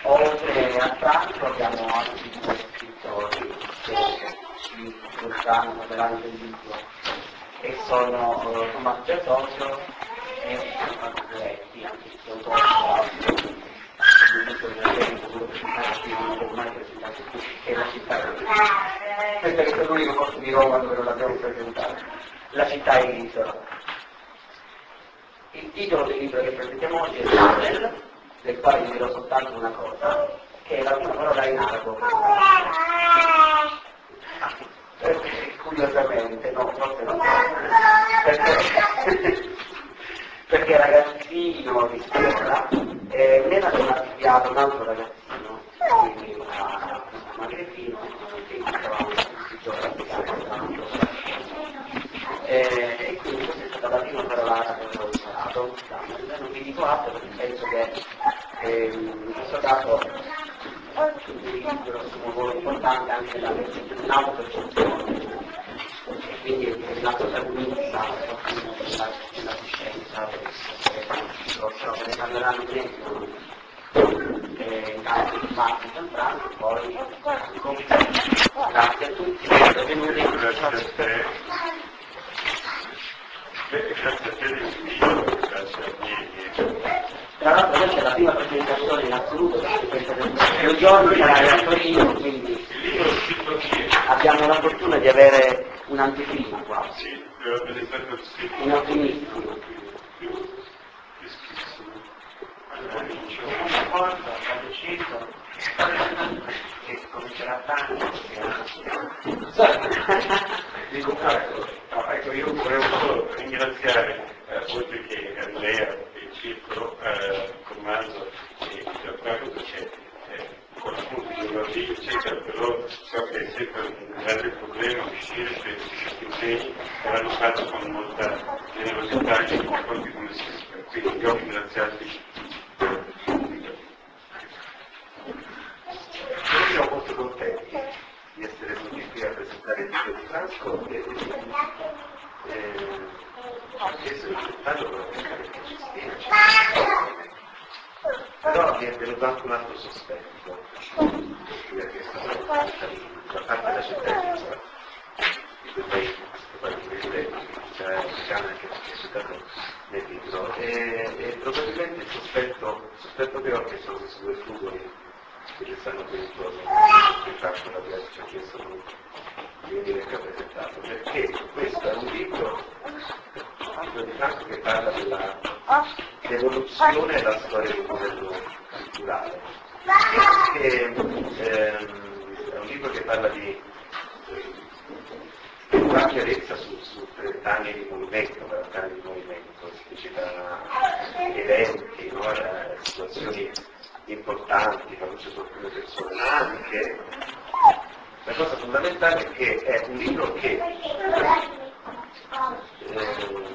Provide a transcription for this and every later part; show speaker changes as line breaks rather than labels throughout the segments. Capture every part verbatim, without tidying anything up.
Oltre a Franco abbiamo altri due scrittori che ci illustrano, modellanno del libro, e sono uh, Tommaso Giacomo e Gianfranco Coletti, anche se autore il libro di Alberto, quello presentato non l'ho mai presentato qui, che è la città di Roma. Questo è l'unico posto di Roma dove non l'abbiamo presentato, la città in isola. Il titolo del libro che presentiamo oggi è Tunnel, del quale vi dirò soltanto una cosa, che è la prima parola in arabo. Perché, curiosamente, no, forse non perché, perché ragazzino di scuola eh, mi era stato affibbiato un altro ragazzino, quindi una magrebino, che stavamo tutti i giorni eh, e quindi questa è stata la prima parola che ho imparato. Non vi dico altro perché penso che eh, in questo caso il libro è un ruolo importante anche nell'autopercezione e quindi è la protagonista della, della coscienza, se ne parleranno meglio in campo di Marco Gianfranco, poi grazie a tutti, benvenuti.
Grazie a te dell'invito, grazie a me.
Tra l'altro questa è la prima presentazione in assoluto, perché questa è un giorno sarà a Torino, quindi abbiamo la fortuna di avere un'anteprima qua.
Sì, deve essere
un ottimissimo.
Allora,
dicevo, una cosa, ho deciso che comincerà tanto,
dico, ecco, no, ecco, io volevo solo ringraziare, eh, oltre che a Lea e il circolo, eh, Tommaso e Gianfranco, perché eh, con appunto i giornali, eccetera, però so che è sempre un grande problema uscire per questi impegni, e l'hanno fatto con molta generosità e nei confronti come sempre. Quindi io ho ringraziato
Noi siamo molto contenti di essere venuti qui a presentare il libro di Franco e eh, adesso il dettaglio probabilmente che ci spiega. Però mi è venuto anche un altro sospetto, perché è stata da parte della cittadinanza di quei paesi, che poi vedete c'è americana che è citato nel libro, e, e probabilmente il sospetto, il sospetto che ho che sono questi due frugoli che stanno qui intorno, che faccio la Grecia ci ha chiesto di venire qui a presentarlo, perché questo è un libro, un libro di Franco che parla della l'evoluzione e la storia del modello culturale. E anche, ehm, è un libro che parla di che fa chiarezza su, su trent'anni di movimento, quaranta anni di movimento, esplicita eventi, no? eh, situazioni importanti, la luce su alcune persone, ma anche la cosa fondamentale è che è un libro che eh,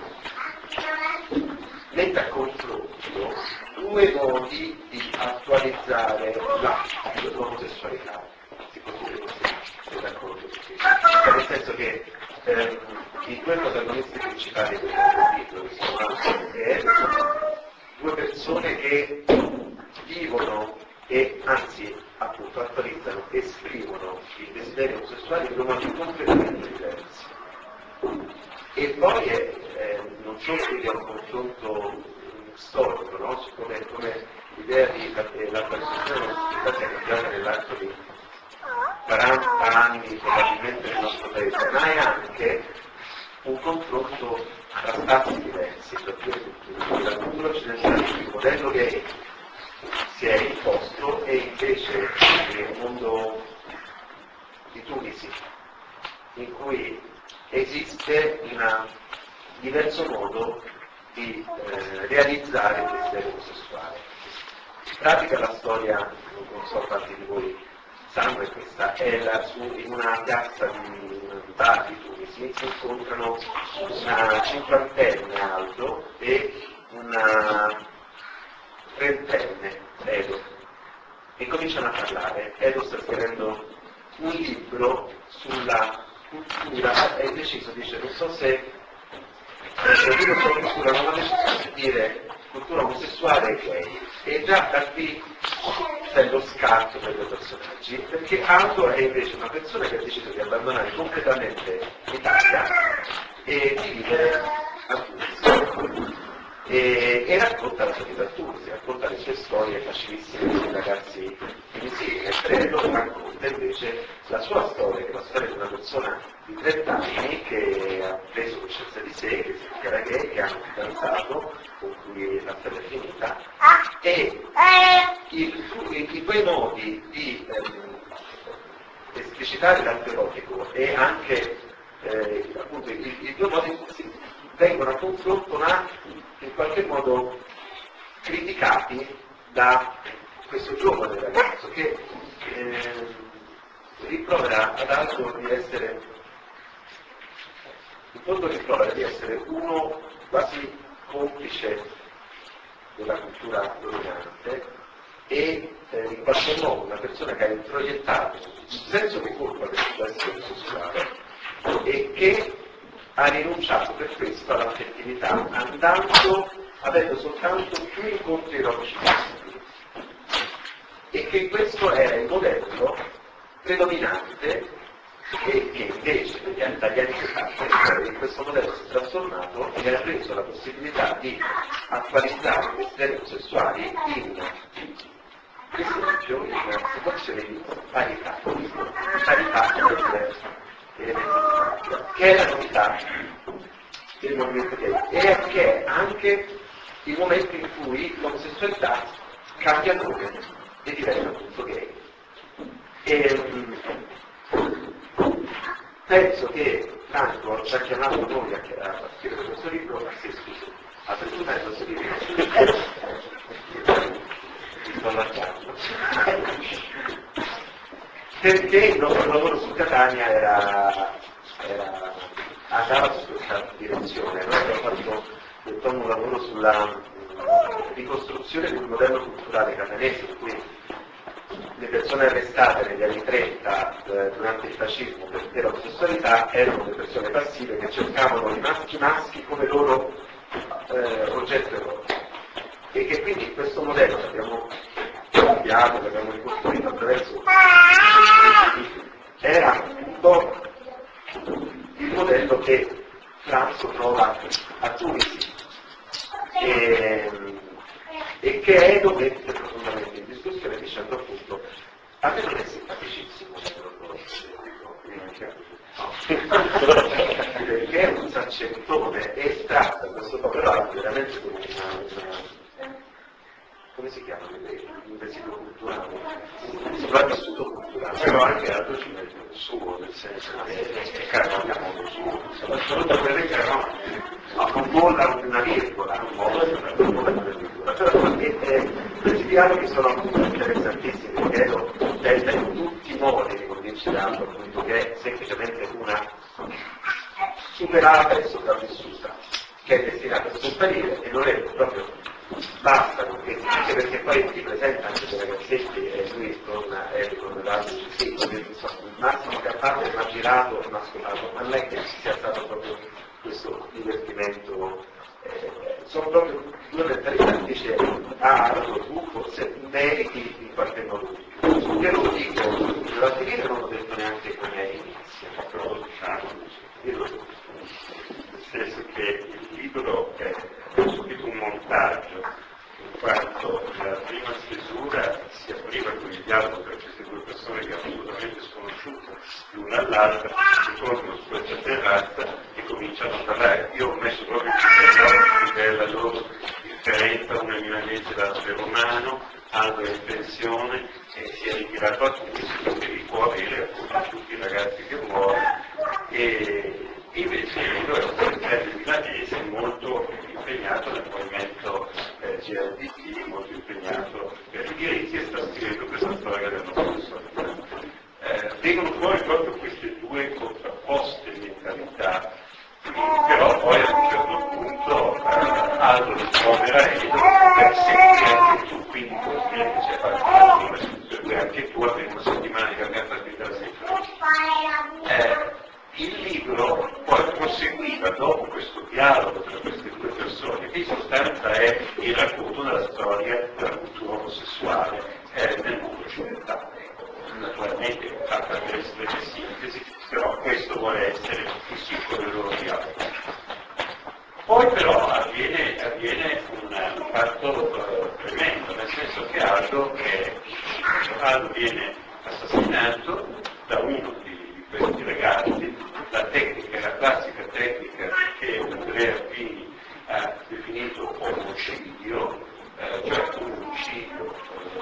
mette a confronto due modi di attualizzare la, l'omosessualità, si può dire così, sei d'accordo? Nel senso che eh, i due protagonisti principali del libro, che sono Massimo e Enzo, due persone che vivono e anzi appunto attualizzano, esprimono i desideri omosessuali in modi completamente diversi. E poi è, eh, non solo quindi è un confronto storico, no? Su come, come l'idea di l'apparizione dell'omosessualità sia cambiata nell'arco di quaranta anni probabilmente nel nostro paese, ma è anche un confronto tra spazi diversi, tra due culture. La cultura occidentale, il modello gay si è imposto e invece nel mondo di Tunisi, in cui esiste un diverso modo di eh, realizzare il desiderio omosessuale. In pratica la storia, non so quanti di voi sanno, è questa, è la, su, in una piazza di un bar di Tunisi si incontrano una cinquantenne Aldo e una trentenne Edo e cominciano a parlare. Edo sta scrivendo un libro sulla cultura e deciso, dice, non so se il libro sulla cultura non ha deciso di dire cultura omosessuale e gay, e già da qui c'è lo scatto tra i due personaggi, perché Aldo è invece una persona che ha deciso di abbandonare completamente l'Italia e di vivere a Tunisi. E, e racconta la sua vita a Tunisi, racconta le sue storie facilissime dei ragazzi tunisini, mentre lo racconta invece la sua storia, che è la storia di una persona di trenta anni che ha preso coscienza di sé, che si dichiara gay, che ha un fidanzato con cui la storia è finita, e i, i, i quei modi di ehm, esplicitare l'atto erotico e anche eh, appunto i, i due modi si vengono a confronto ma in qualche modo criticati da questo giovane ragazzo che eh, rimprovera ad Aldo di essere, in fondo rimprovera di essere uno quasi complice della cultura dominante e eh, in qualche modo una persona che ha introiettato il senso di colpa del suo essere sessuale e che ha rinunciato per questo all'affettività, andando, avendo soltanto più incontri erotici possibili. E che questo era il modello predominante e che invece dagli anni settanta in questo modello si è trasformato e ha preso la possibilità di attualizzare questi temi sessuali in, per esempio, in situazioni di parità, parità tra che è la novità del movimento gay e che è anche il momento in cui l'omosessualità cambia nome e diventa appunto gay. E, penso che Franco ci ha chiamato noi a, a scrivere questo libro, sì, scusi, a presentare questo libro. Mi sto allacciando. Perché il nostro lavoro su Catania era, era, andava su questa direzione. Noi abbiamo fatto un lavoro sulla ricostruzione di un modello culturale catanese, in cui le persone arrestate negli anni trenta eh, durante il fascismo per l'omosessualità erano le persone passive che cercavano i maschi maschi come loro eh, oggetto erotico. E che quindi in questo modello che abbiamo cambiato, che abbiamo ricostruito attraverso era un po' il modello che Franco trova a Tunisi e, e che Edo mette profondamente in discussione dicendo appunto a me non è simpaticissimo perché è un saccettone e tratta questo povero veramente come una, una come si chiama? Un residuo culturale, un sopravvissuto culturale, però anche altro ci mette il suo, nel senso che è caraca modo suo, soprattutto quelle che erano, no, non vola una virgola, non vola una virgola, però questi dialoghi sono appunto interessantissimi, perché tenta in tutti i modi di convincere altro appunto che è semplicemente una superata e sopravvissuta, che è destinata a scomparire e non è proprio basta, anche perché poi si presenta anche dei ragazzetti e lui con, eh, con l'altro sì, il massimo che ha fatto è un girato mascolato, ma non è che ci sia stato proprio questo divertimento, eh, sono proprio due mentalità che dice ah, allora tu forse meriti in qualche modo di più. Io lo dico, alla fine non ho detto neanche come inizia, però lo diciamo, io lo dico.
Nel senso che il libro è subito un montaggio, in quanto nella prima stesura si apriva con il dialogo tra queste due persone che erano assolutamente sconosciute l'una all'altra, si trovano su questa terrazza e cominciano a parlare. Io ho messo proprio il che è la loro differenza, una è milanese, l'altro è romano, Aldo è in pensione e si è ritirato a Tunisi perché li può avere appunto tutti i ragazzi che vuole. E invece Edo è un fratello milanese molto impegnato nel movimento eh, G L B T, molto impegnato per i diritti e sta scrivendo questa storia dell'omosessualità. Eh, vengono fuori proprio queste due contrapposte mentalità, però poi a un certo punto eh, Aldo rispondere Edo per sentire anche tu, quindi conviene che c'è qualcuno, anche tu avevi una settimana di vacanza qui da sempre. Il libro poi proseguiva dopo questo dialogo tra queste due persone, che in sostanza è il racconto della storia della cultura omosessuale eh, nel mondo penso che Aldo, è, Aldo viene assassinato da uno di questi ragazzi. La tecnica, la classica tecnica che Andrea Pini ha definito omicidio, eh, cioè un omicidio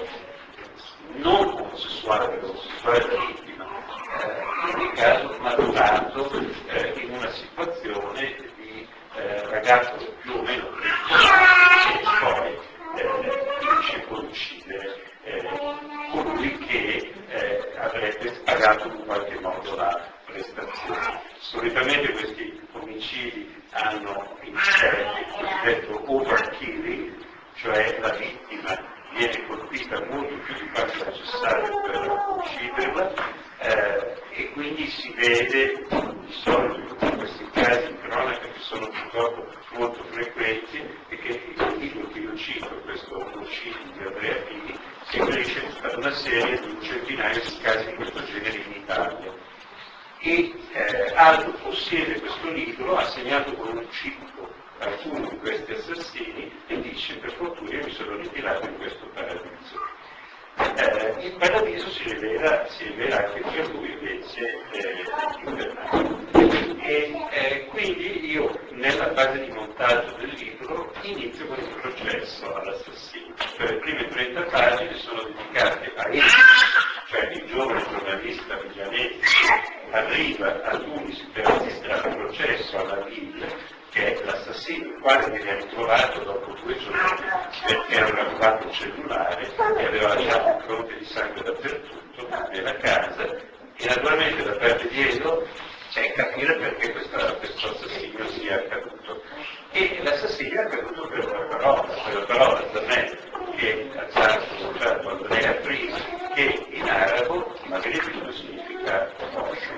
eh, non omosessuale, omosessuale da vittima, eh, in ogni caso maturato eh, in una situazione di eh, ragazzo più o meno pericoloso e poi eh, finisce con uccidere eh, colui che eh, avrebbe spagato in qualche modo la prestazione. Solitamente questi omicidi hanno in sé il cosiddetto overkilling, cioè la vittima viene colpita molto più di quanto necessario per ucciderla, eh, e quindi si vede di solito in questi casi in cronaca che sono purtroppo molto frequenti e che il libro che io cito, questo omicidio di Andrea Pini, si riferisce a una serie di un centinaio di casi di questo genere in Italia. E eh, Aldo possiede questo libro, ha segnato con un cippo alcuni di questi assassini e dice: per fortuna io mi sono ritirato in questo paradiso. Eh, il paradiso si rivela, si rivela anche per lui invece eh, invernato. E eh, quindi io nella fase di montaggio del libro inizio con il processo all'assassino. Cioè le prime trenta pagine sono dedicate a Enzo, cioè il giovane giornalista milanese che arriva all'Unice per assistere al processo alla Bibbia, che è l'assassino, il quale viene ritrovato dopo due giorni perché aveva rubato un cellulare e aveva lasciato impronte di sangue dappertutto nella casa, e naturalmente da parte di Edo c'è capire perché questa, questo assassinio sia accaduto. E l'assassinio è accaduto per una parola, per la parola Zanelli, che ha già pronunciato Andrea prima, che in arabo magnifico significa morte.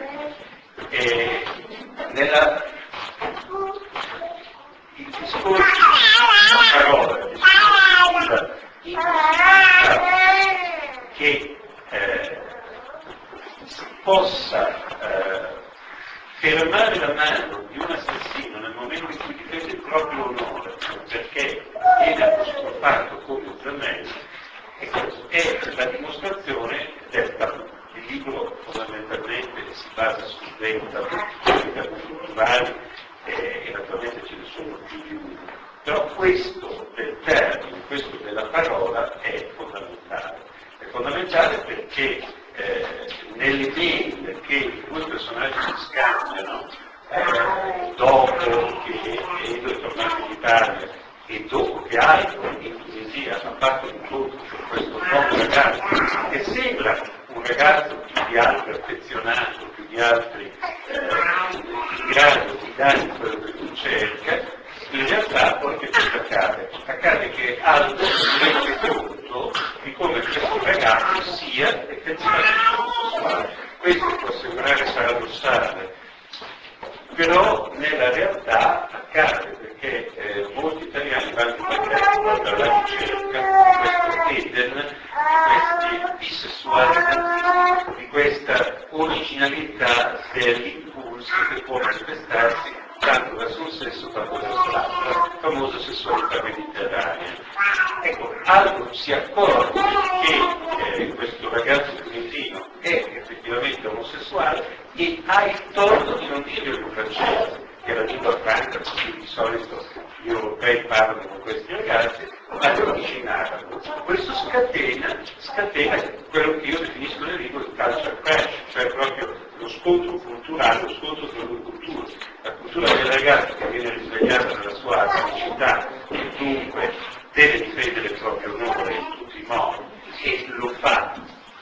E nella il discorso, la parola, il discorso che eh, si possa eh, fermare la mano di un assassino nel momento in cui difende il proprio onore perché viene apostrofato come Zanelli, è la dimostrazione del tabù. Il libro fondamentalmente si basa su dei tabù, dei tabù culturali, eh, e naturalmente ce ne sono più di uno, però questo del termine, questo della parola è fondamentale. È fondamentale perché eh, nelle mail che i due personaggi si scambiano, eh, dopo che Edo è tornato in Italia e dopo che Aldo in Tunisia ha fatto un incontro con questo nuovo ragazzo che sembra un ragazzo più di altri affezionato, più di altri eh, in grado di dare quello che tu cerca, in realtà poi che cosa accade? Accade che Aldo si rende conto di come questo ragazzo sia effettivamente omosessuale. Questo può sembrare paradossale, però nella realtà accade perché eh, molti italiani vanno dalla ricerca di questo Eden, di questi bisessualità, di questa originalità dell'impulso che può manifestarsi tanto verso un sesso quanto verso l'altro, la famosa sessualità mediterranea. Ecco, Aldo si accorge che eh, questo ragazzo tunisino è effettivamente omosessuale e ha il torto di non dirlo in francese, che è la lingua franca con cui di solito gli europei parlano con questi ragazzi, ma lo dice in arabo. Questo scatena, scatena quello che io definisco nel libro il culture crash, cioè proprio lo scontro culturale, lo scontro tra due culture. La cultura del ragazzo che viene risvegliata nella sua atomicità e dunque deve difendere il proprio onore in tutti i modi e lo fa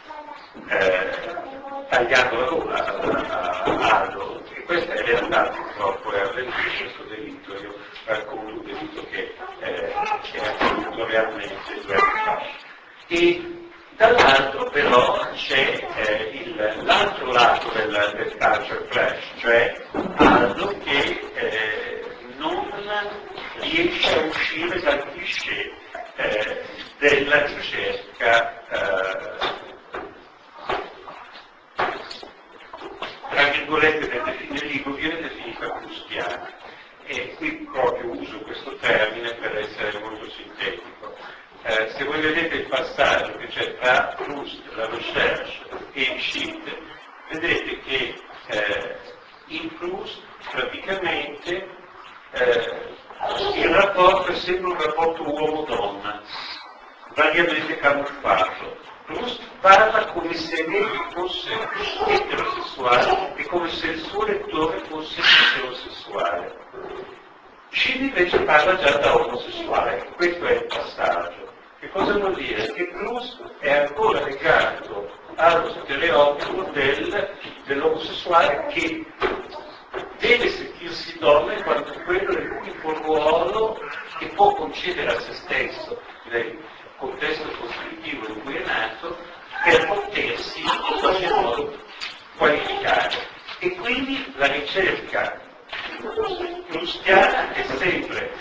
eh, tagliando la gola a Aldo, e questa è realtà purtroppo è avvenuto questo delitto. Io racconto un delitto che eh, è accaduto realmente due anni fa. E dall'altro però c'è eh, il, l'altro lato del, del culture clash, cioè Aldo che eh, non riesce a uscire dal cliché eh, della ricerca eh, tra virgolette nel libro viene definita prustiana, e qui proprio uso questo termine per essere molto sintetico. Eh, se voi vedete il passaggio che c'è tra Proust, la recherche e Schitt, vedete che eh, in Proust praticamente eh, il rapporto è sempre un rapporto uomo-donna, variamente camuffato. Proust parla come se lei fosse eterosessuale e come se il suo lettore fosse eterosessuale. Schitt invece parla già da omosessuale, questo è il passaggio. Che cosa vuol dire? Che Proust è ancora legato allo stereotipo del, dell'omosessuale che deve sentirsi donna in quanto quello è l'unico ruolo che può concedere a se stesso nel contesto costruttivo in cui è nato per potersi in qualche modo qualificare. E quindi la ricerca proustiana è sempre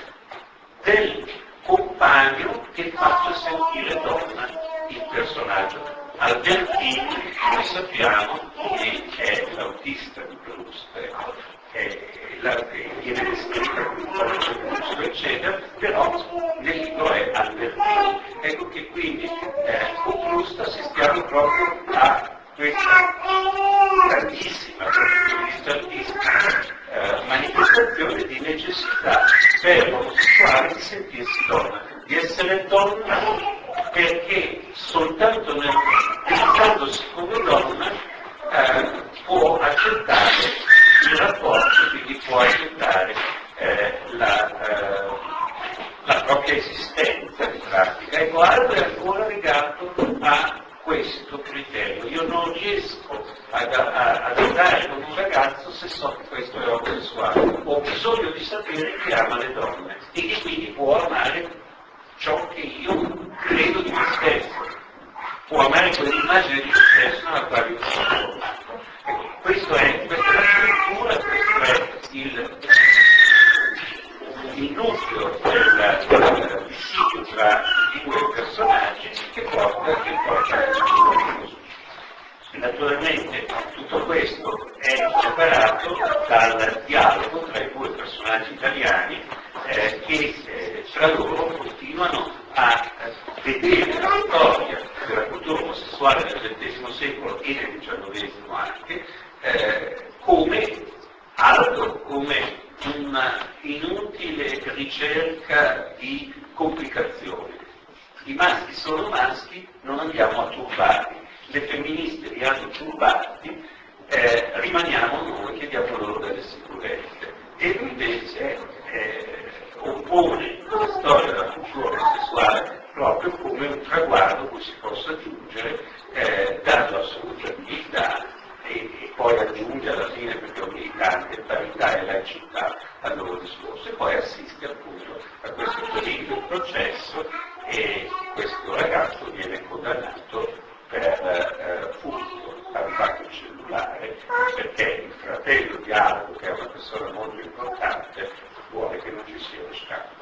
del compagno che faccia sentire donna il personaggio. Albertini, noi sappiamo che è l'autista di Proust, ecco, è, la, è, viene descritta come un po' eccetera, però nel libro è Albertini. Ecco che quindi eh, con Proust assistiamo proprio a questa grandissima, grandissima eh, manifestazione di necessità per l'omosessuale di sentirsi donna, di essere donna perché soltanto nel, pensandosi come donna eh, può accettare il rapporto, quindi può accettare eh, la, eh, la propria esistenza in pratica. Ecco, Aldo è ancora legato a questo criterio. Io non riesco ad, a, ad andare con un ragazzo se so che questo è omosessuale. Ho bisogno di sapere che ama le donne e che quindi può amare ciò che io credo di me stesso, può amare quell'immagine di me stesso nella quale io sono. Ecco, questo è, questa è la struttura, questo è il, il nucleo del dissidio tra i due personaggi che porta, che porta alla discussione. Naturalmente tutto questo è separato dal dialogo tra i due personaggi italiani eh, che eh, tra loro continuano a vedere la storia della cultura omosessuale nel ventesimo secolo e nel diciannovesimo anche eh, come altro, come una inutile ricerca di complicazioni. I maschi sono maschi, non andiamo a turbarli. Le femministe li hanno turbati, eh, rimaniamo noi che diamo loro delle sicurezze. E lui invece eh, oppone la storia della cultura omosessuale proprio come un traguardo cui si possa giungere eh, dando assoluta dignità e, e poi aggiunge alla fine, perché è un militante, parità e laicità al loro discorso. E poi assiste appunto a questo terribile processo e questo ragazzo viene condannato per eh, furto al fatto cellulare, perché il fratello di Aldo, che è una persona molto importante, vuole che non ci sia lo scambio.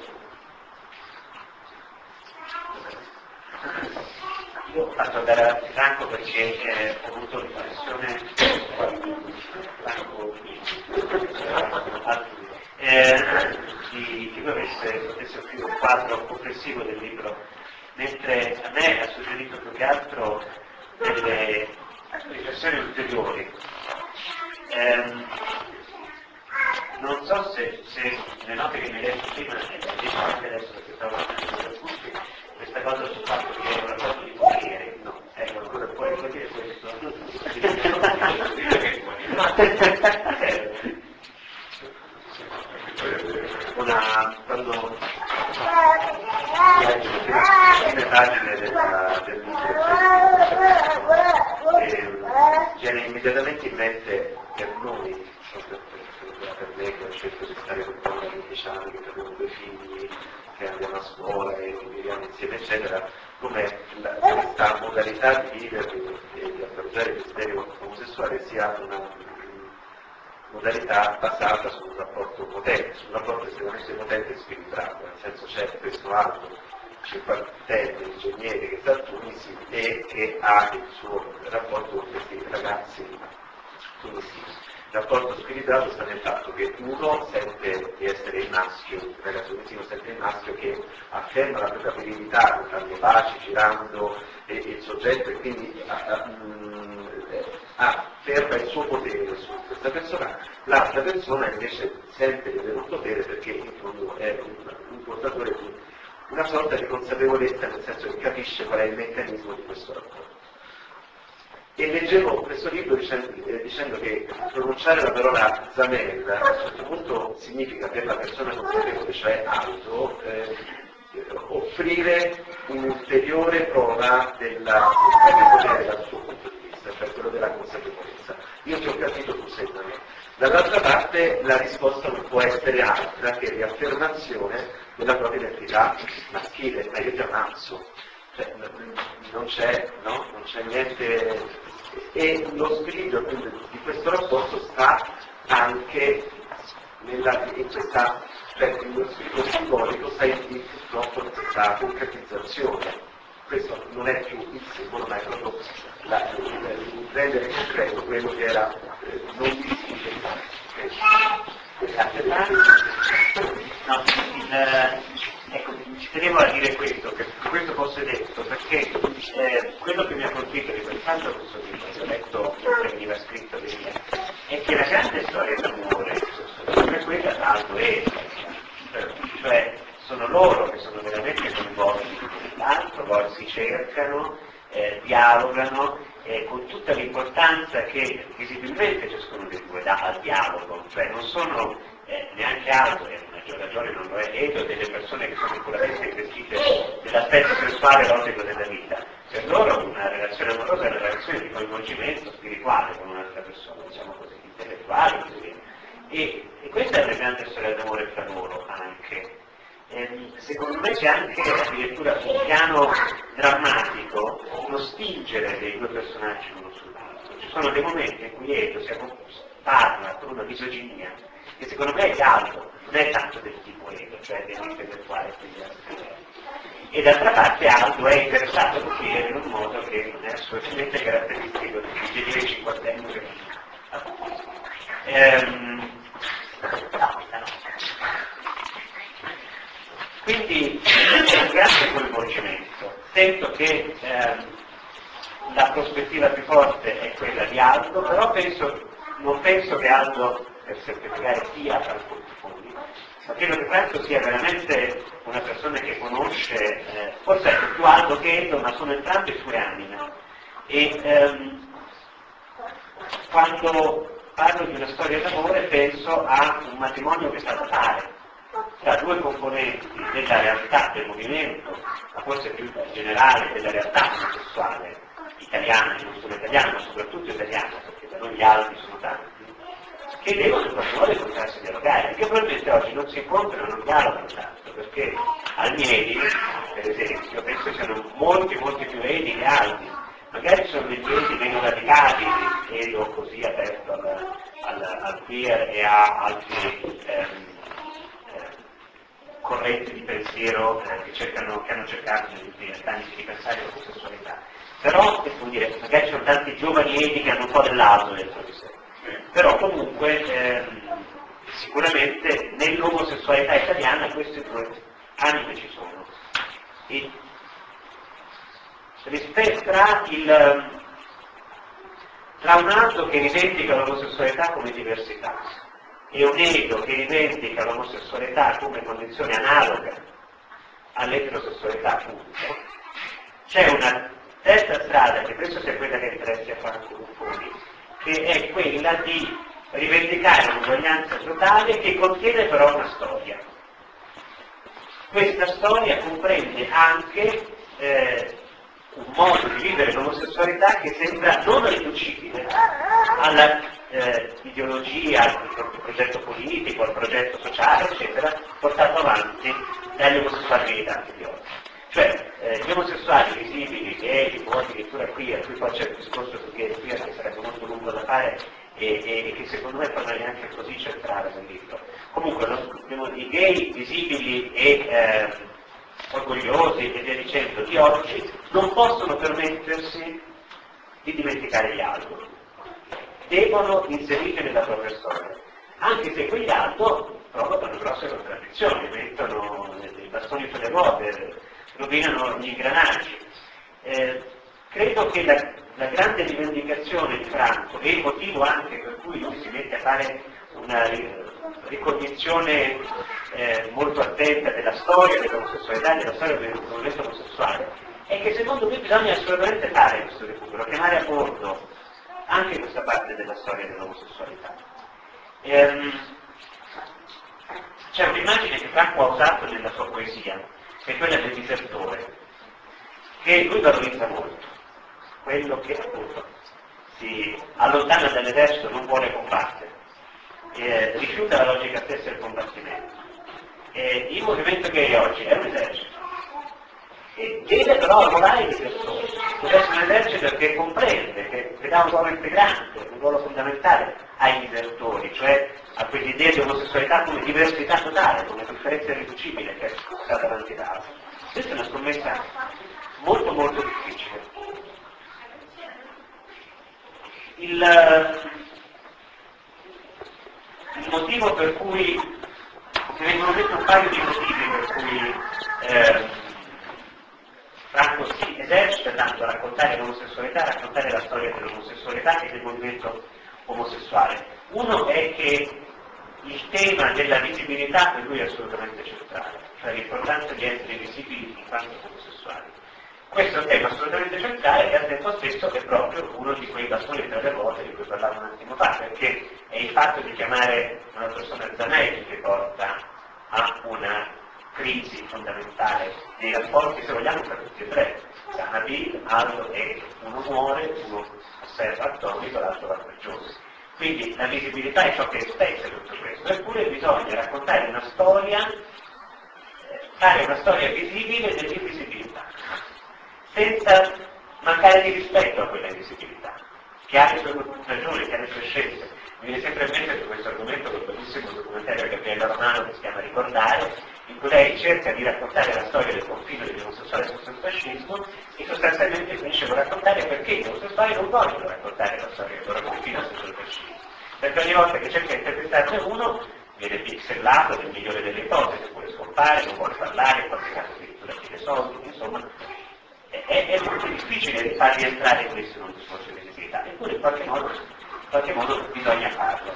Io faccio andare avanti Franco perché eh, ho avuto l'impressione eh, di che dovesse potesse offrire un quadro complessivo del libro, mentre a me ha suggerito più che altro delle riflessioni ulteriori. Eh, non so se, se le note che mi hai detto prima e le dico anche adesso perché stavo facendo i punti, questa cosa sul fatto che è un rapporto di potere, no, è ancora fuori di dire questo. Una, quando le pagine della, del libro viene immediatamente in mente per noi, per, per me che ho scelto di stare con una di undici anni, che abbiamo due figli, che andiamo a scuola e viviamo insieme eccetera, come la, questa modalità di vivere e di approcciare il desiderio omosessuale sia una modalità basata su un rapporto potente, su un rapporto estremamente potente e squilibrato, nel senso c'è questo altro cinquantenne ingegnere che sta a Tunisi e che ha il suo rapporto con questi ragazzi tunisini.
rapporto squilibrato sta nel fatto che uno sente di essere il maschio, il relazionismo sente il maschio che afferma la propria virilità, facendo baci, girando e, e il soggetto, e quindi a, a, mh, afferma il suo potere su questa persona. L'altra persona invece sente di avere un potere perché in fondo è un, un portatore di una sorta di consapevolezza, nel senso che capisce qual è il meccanismo di questo rapporto. E leggevo questo libro dicendo, eh, dicendo che pronunciare la parola Zamel a un certo punto significa per la persona consapevole, cioè Aldo, eh, offrire un'ulteriore prova della, del potere dal suo punto di vista, cioè quello della consapevolezza. Io ti ho capito, tu sei Zamel. Dall'altra parte la risposta non può essere altra che riaffermazione della propria identità maschile, ma io ti ammazzo. Cioè, non c'è, no? Non c'è niente, e lo squilibrio di questo rapporto sta anche nella, in questa, cioè lo squilibrio simbolico sta in, purtroppo in questa concretizzazione. Questo non è più il simbolo, ma è proprio la, il rendere concreto quello che era eh, non visibile.
No, il, ecco, ci tenevo a dire questo, che questo fosse detto, perché eh, quello che mi ha colpito riguardando questo libro, che ho letto che veniva scritto lì, è che la grande storia d'amore è quella tra Aldo e Eva, cioè sono loro che sono veramente coinvolti nell'altro, poi si cercano, eh, dialogano, eh, con tutta l'importanza che visibilmente ciascuno dei due dà al dialogo, cioè non sono eh, neanche Aldo, e maggior ragione non lo è Edo, delle persone che sono puramente investite dell'aspetto sessuale e erotico della vita. Per loro una relazione amorosa è una relazione di coinvolgimento spirituale con un'altra persona, diciamo così, intellettuale, così. E, e questa è una grande storia d'amore fra loro anche. Eh, secondo me c'è anche addirittura sul piano drammatico uno spingere dei due personaggi l'uno sull'altro. Ci sono dei momenti in cui Edo si parla con una misoginia che secondo me è alto, non è tanto del tipo Edo, cioè dell'intellettuale e d'altra parte Aldo è interessato a offrire in un modo che non è assolutamente caratteristico del genere cinquantenne. Ehm, Quindi c'è un grande coinvolgimento. Sento che ehm, la prospettiva più forte è quella di Aldo, però penso, non penso che Aldo, per semplificare, sia Franco Buffoni, ma credo che Franco sia veramente una persona che conosce, eh, forse è più Aldo che Edo, ma sono entrambe sue anime. E ehm, quando parlo di una storia d'amore penso a un matrimonio che sta da fare tra due componenti della realtà del movimento, ma forse più in generale della realtà omosessuale italiana, non solo italiana, ma soprattutto italiana, perché da noi gli altri sono tanti, che devono in qualche modo incontrarsi a dialogare, perché probabilmente oggi non si incontrano e non dialogano tanto, perché al Mieli, per esempio, penso siano molti, molti più Edi che altri, magari sono degli Edi meno radicali, Edo così aperto al, al, al queer e a altri ehm, correnti di pensiero eh, che, cercano, che hanno cercato negli ultimi anni di ripensare l'omosessualità. Però, che vuol dire, magari ci sono tanti giovani edi che hanno un po' dell'altro dentro di sé. Però comunque ehm, sicuramente nell'omosessualità italiana queste due anime ci sono. E rispetto tra, il, tra un Aldo che rivendica l'omosessualità come diversità e un Edo che rivendica l'omosessualità come condizione analoga all'eterosessualità appunto, c'è una terza strada che penso sia quella che interessa a Franco Buffoni, che è quella di rivendicare un'uguaglianza totale che contiene però una storia. Questa storia comprende anche eh, un modo di vivere l'omosessualità che sembra non riducibile alla eh, ideologia, al progetto politico, al progetto sociale, eccetera, portato avanti dagli omosessuali militanti di oggi. Cioè, eh, gli omosessuali visibili e o addirittura qui, a cui poi c'è il discorso su gay queer che sarebbe molto lungo da fare e, e, e che secondo me poi non è neanche così centrale nel libro. Comunque, no, i gay visibili e eh, orgogliosi e via dicendo di oggi non possono permettersi di dimenticare gli altri.
devono inserirli nella propria storia, anche se quegli altri provocano grosse contraddizioni, mettono i bastoni sulle ruote, rovinano gli ingranaggi. Eh, credo che la, la grande rivendicazione di Franco e il motivo anche per cui lui si mette a fare una ricognizione eh, molto attenta della storia dell'omosessualità e della storia del movimento omosessuale è che secondo lui bisogna assolutamente fare questo recupero, chiamare a bordo anche questa parte della storia dell'omosessualità. Ehm, c'è un'immagine che Franco ha usato nella sua poesia, che è quella del disertore, che lui valorizza molto, quello che appunto si allontana dall'esercito, non vuole combattere, eh, rifiuta la logica stessa del combattimento. Eh, il movimento gay oggi è un esercito, e deve però arruolare i disertori, deve essere un esercito che comprende, che, che dà un ruolo integrante, un ruolo fondamentale ai disertori, cioè a quell'idea di omosessualità come diversità totale, come differenza irriducibile che è stata davanti da altri. Questa è una scommessa molto molto difficile. Il, il motivo per cui, mi vengono detti un paio di motivi per cui eh, Franco si esercita tanto a raccontare l'omosessualità, a raccontare la storia dell'omosessualità e del movimento omosessuale. Uno è che il tema della visibilità per lui è assolutamente centrale, cioè l'importanza di essere visibili in quanto omosessuali. Questo è un tema assolutamente centrale e al tempo stesso è proprio uno di quei bastoni tra le ruote di cui parlavo un attimo fa, perché è il fatto di chiamare una persona Zanelli che porta a una crisi fondamentale dei rapporti, se vogliamo, tra tutti e tre. Nabil, Aldo e uno muore, uno osserva attonito, l'altro va prigione. Quindi la visibilità è ciò che spezza tutto questo, eppure bisogna raccontare una storia, fare una storia visibile dell'invisibilità, senza mancare di rispetto a quella invisibilità, che ha le sue ragioni, che ha le sue scelte. Mi viene sempre in mente su questo argomento quel bellissimo documentario di Gabriella Romano che si chiama Ricordare, in cui lei cerca di raccontare la storia del confine degli omosessuali sotto il fascismo e sostanzialmente finisce con raccontare perché gli omosessuali non vogliono raccontare la storia del loro confine sotto il fascismo. Perché ogni volta che cerca di interpretarne uno viene pixellato nel migliore delle ipotesi, pure scompare, non vuole parlare, in qualche caso addirittura chiede soldi, insomma è, è molto difficile far rientrare questo in un discorso di visibilità, eppure in qualche modo, in qualche modo bisogna farlo.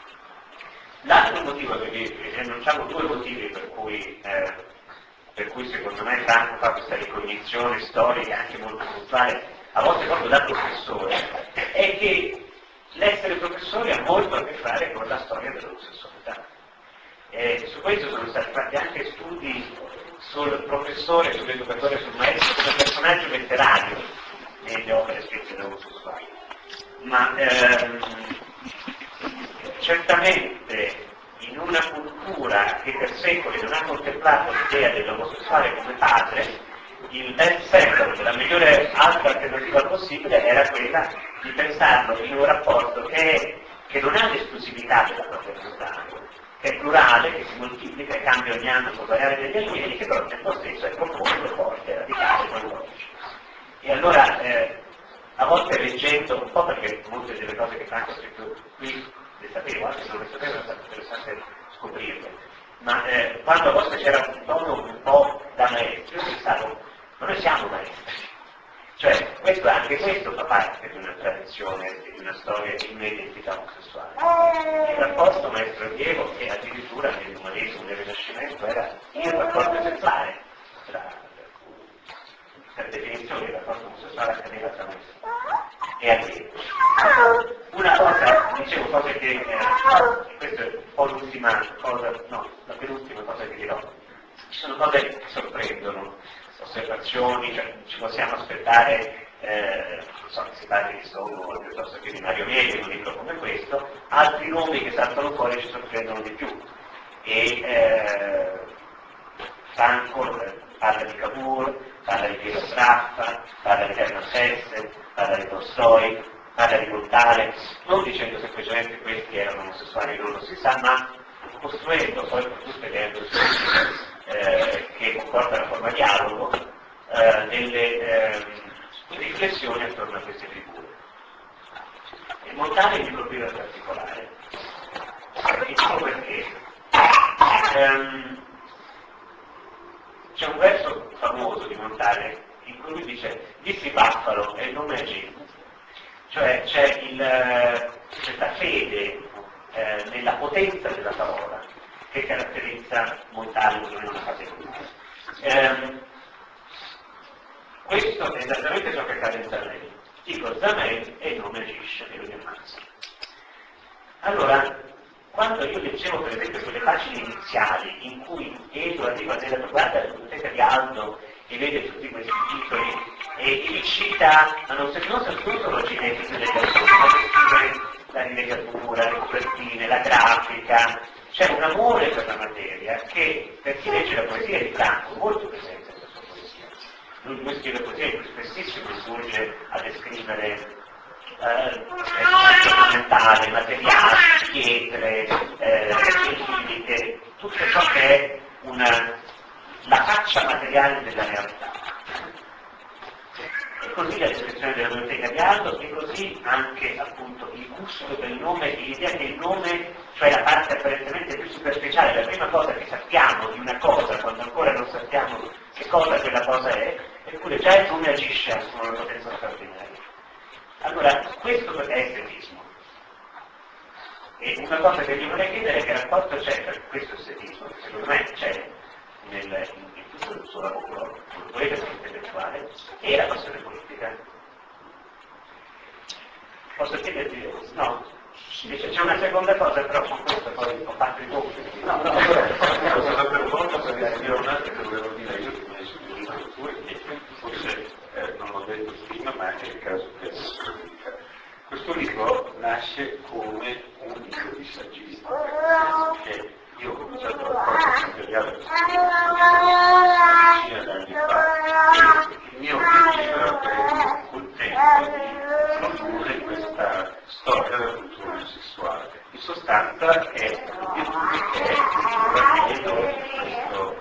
L'altro motivo che vi enunciamo due motivi per cui, eh, per cui secondo me Franco fa questa ricognizione storica anche molto puntuale, a volte proprio da professore, è che l'essere professore ha molto a che fare con la storia dell'omosessualità. Eh, su questo sono stati fatti anche studi sul professore, sull'educatore, sul maestro, come personaggio letterario nelle opere scritte da omosessuali. Ma ehm, certamente in una cultura che per secoli non ha contemplato l'idea dell'omosessuale come padre, il best seller, la migliore altra alternativa possibile era quella di pensarlo in un rapporto che, è, che non ha l'esclusività della propria volontà, che è plurale, che si moltiplica e cambia ogni anno con variare degli alieni, che però al tempo stesso è profondo, forte, radicale, coinvolge. E allora, eh, a volte leggendo, un po' perché molte delle cose che Franco ha scritto qui le sapevo, anche se non le sapevo, è stato interessante scoprirle, ma eh, quando a volte c'era un tono un po' da maestro, io pensavo, ma noi siamo maestri. Cioè, questo, anche questo fa parte di una tradizione, di una storia, di un'identità omosessuale. Il rapporto maestro-allievo, che addirittura nell'umanesimo del Rinascimento era il rapporto esemplare, tra, per definizione il rapporto omosessuale accadeva tra maestro e allievo. Una cosa, dicevo cose che, eh, questa è un po' l'ultima cosa, no, la penultima cosa che dirò. Ci sono cose che sorprendono, osservazioni, cioè ci possiamo aspettare, eh, non so, che si parli di Stonewall piuttosto che di Mario Mieli in un libro come questo, altri nomi che saltano fuori ci sorprendono di più. E eh, Franco eh, parla di Cavour, parla di Piero Straffa, parla di Hermann Hesse, parla di Tolstoi, parla di Montale, non dicendo semplicemente questi erano omosessuali, non lo si sa, ma costruendo poi con tutte le altre eh, che comporta una forma di dialogo, eh, delle eh, riflessioni attorno a queste figure. Montale mi colpiva in particolare. E dico perché ehm, c'è un verso famoso di Montale in cui lui dice dissi Buffalo e il nome è Jim, cioè c'è il, questa fede eh, nella potenza della parola che caratterizza Montale in una fase così. Ehm, questo è esattamente ciò che accade in Zamain. Dico Zamain e il nome agisce e lo ammazza. Allora, quando io leggevo per esempio quelle pagine iniziali in cui Edo arriva nella guarda la biblioteca di Aldo e vede tutti questi titoli e li cita, ma non, non, non sono cinesi delle persone, ma descrive la rilegatura, le copertine, la grafica, c'è un amore per la materia che per chi legge la poesia di Franco molto presente nella sua poesia. Lui, lui scrive poesia in cui spessissimo risorge a descrivere strumentale, materiali, pietre, eh, chimiche, tutto ciò che è una, la faccia materiale della realtà. E così la descrizione della biblioteca di Aldo, e così anche appunto il gusto del nome e l'idea che il nome, cioè la parte apparentemente più superficiale, la prima cosa che sappiamo di una cosa, quando ancora non sappiamo che cosa quella cosa è, eppure già il nome agisce con una potenza straordinaria. Allora, questo è estetismo. E una cosa che vi vorrei chiedere è che rapporto c'è per questo estetismo, che secondo me c'è nel, in, in tutto il suo lavoro, sul poeta intellettuale, e la passione politica. Posso chiederti? No? Invece c'è una seconda cosa, però con questo poi ho fatto i compiti. No, no,
cosa per molto perché io un altro che volevo dire io che mi hai suggerito tu e che forse eh, non l'ho detto prima, ma è il caso che adesso lo dica. Questo libro nasce come un libro di saggistica, nel senso che io ho cominciato a raccogliere materiale per decine d'anni fa e il mio obiettivo era quello col tempo di produrre questa storia della cultura omosessuale. In sostanza è l'obiettivo che è tuttora questo.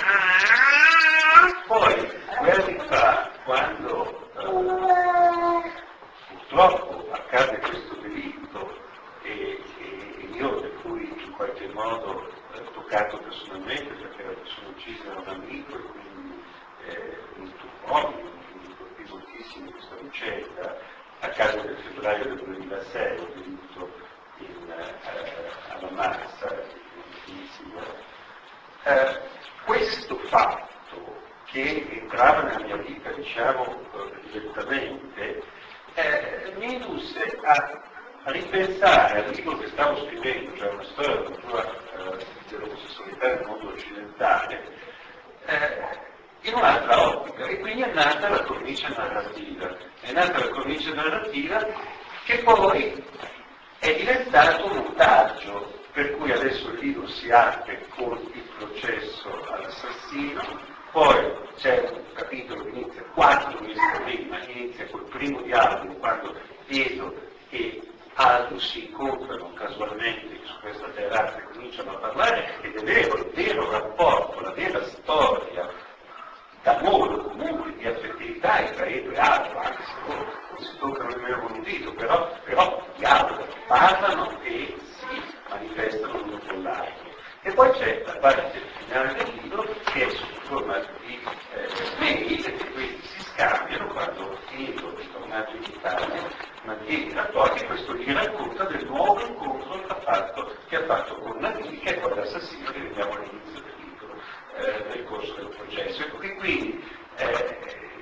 Poi, due anni fa, quando eh, purtroppo accade questo delitto e, e io per cui in qualche modo eh, toccato personalmente perché la persona uccisa era un amico e quindi eh, mi turbò, mi colpì moltissimo questa vicenda, accade nel febbraio del duemilasei, ho venuto in, eh, alla Massa in Sicilia. Eh, questo fatto che entrava nella mia vita, diciamo, direttamente, eh, mi indusse a, a ripensare al libro che stavo scrivendo, cioè una storia della cultura eh, dell'omosessualità nel mondo occidentale, eh, in un'altra ottica, e quindi è nata la cornice narrativa. È nata la cornice narrativa che poi è diventato un montaggio, per cui adesso il libro si apre con il processo all'assassino, poi c'è un capitolo che inizia quattro mesi prima, inizia col primo dialogo, quando Edo e Aldo si incontrano casualmente su questa terrazza e cominciano a parlare, ed è vero, il vero rapporto, la vera storia d'amore, comunque di affettività è tra Edo e Aldo, anche se loro non si toccano nemmeno con un dito, però, però dialogano, parlano e si manifestano l'uno con l'altro. E poi c'è la parte finale del libro che è sotto forma di eh, mail, e questi si scambiano quando Edo è tornato in Italia, mantiene i rapporti, e questo gli racconta del nuovo incontro che ha fatto, che ha fatto con Navini, che è poi l'assassino che vediamo all'inizio del libro, eh, nel corso del processo. Ecco che quindi eh,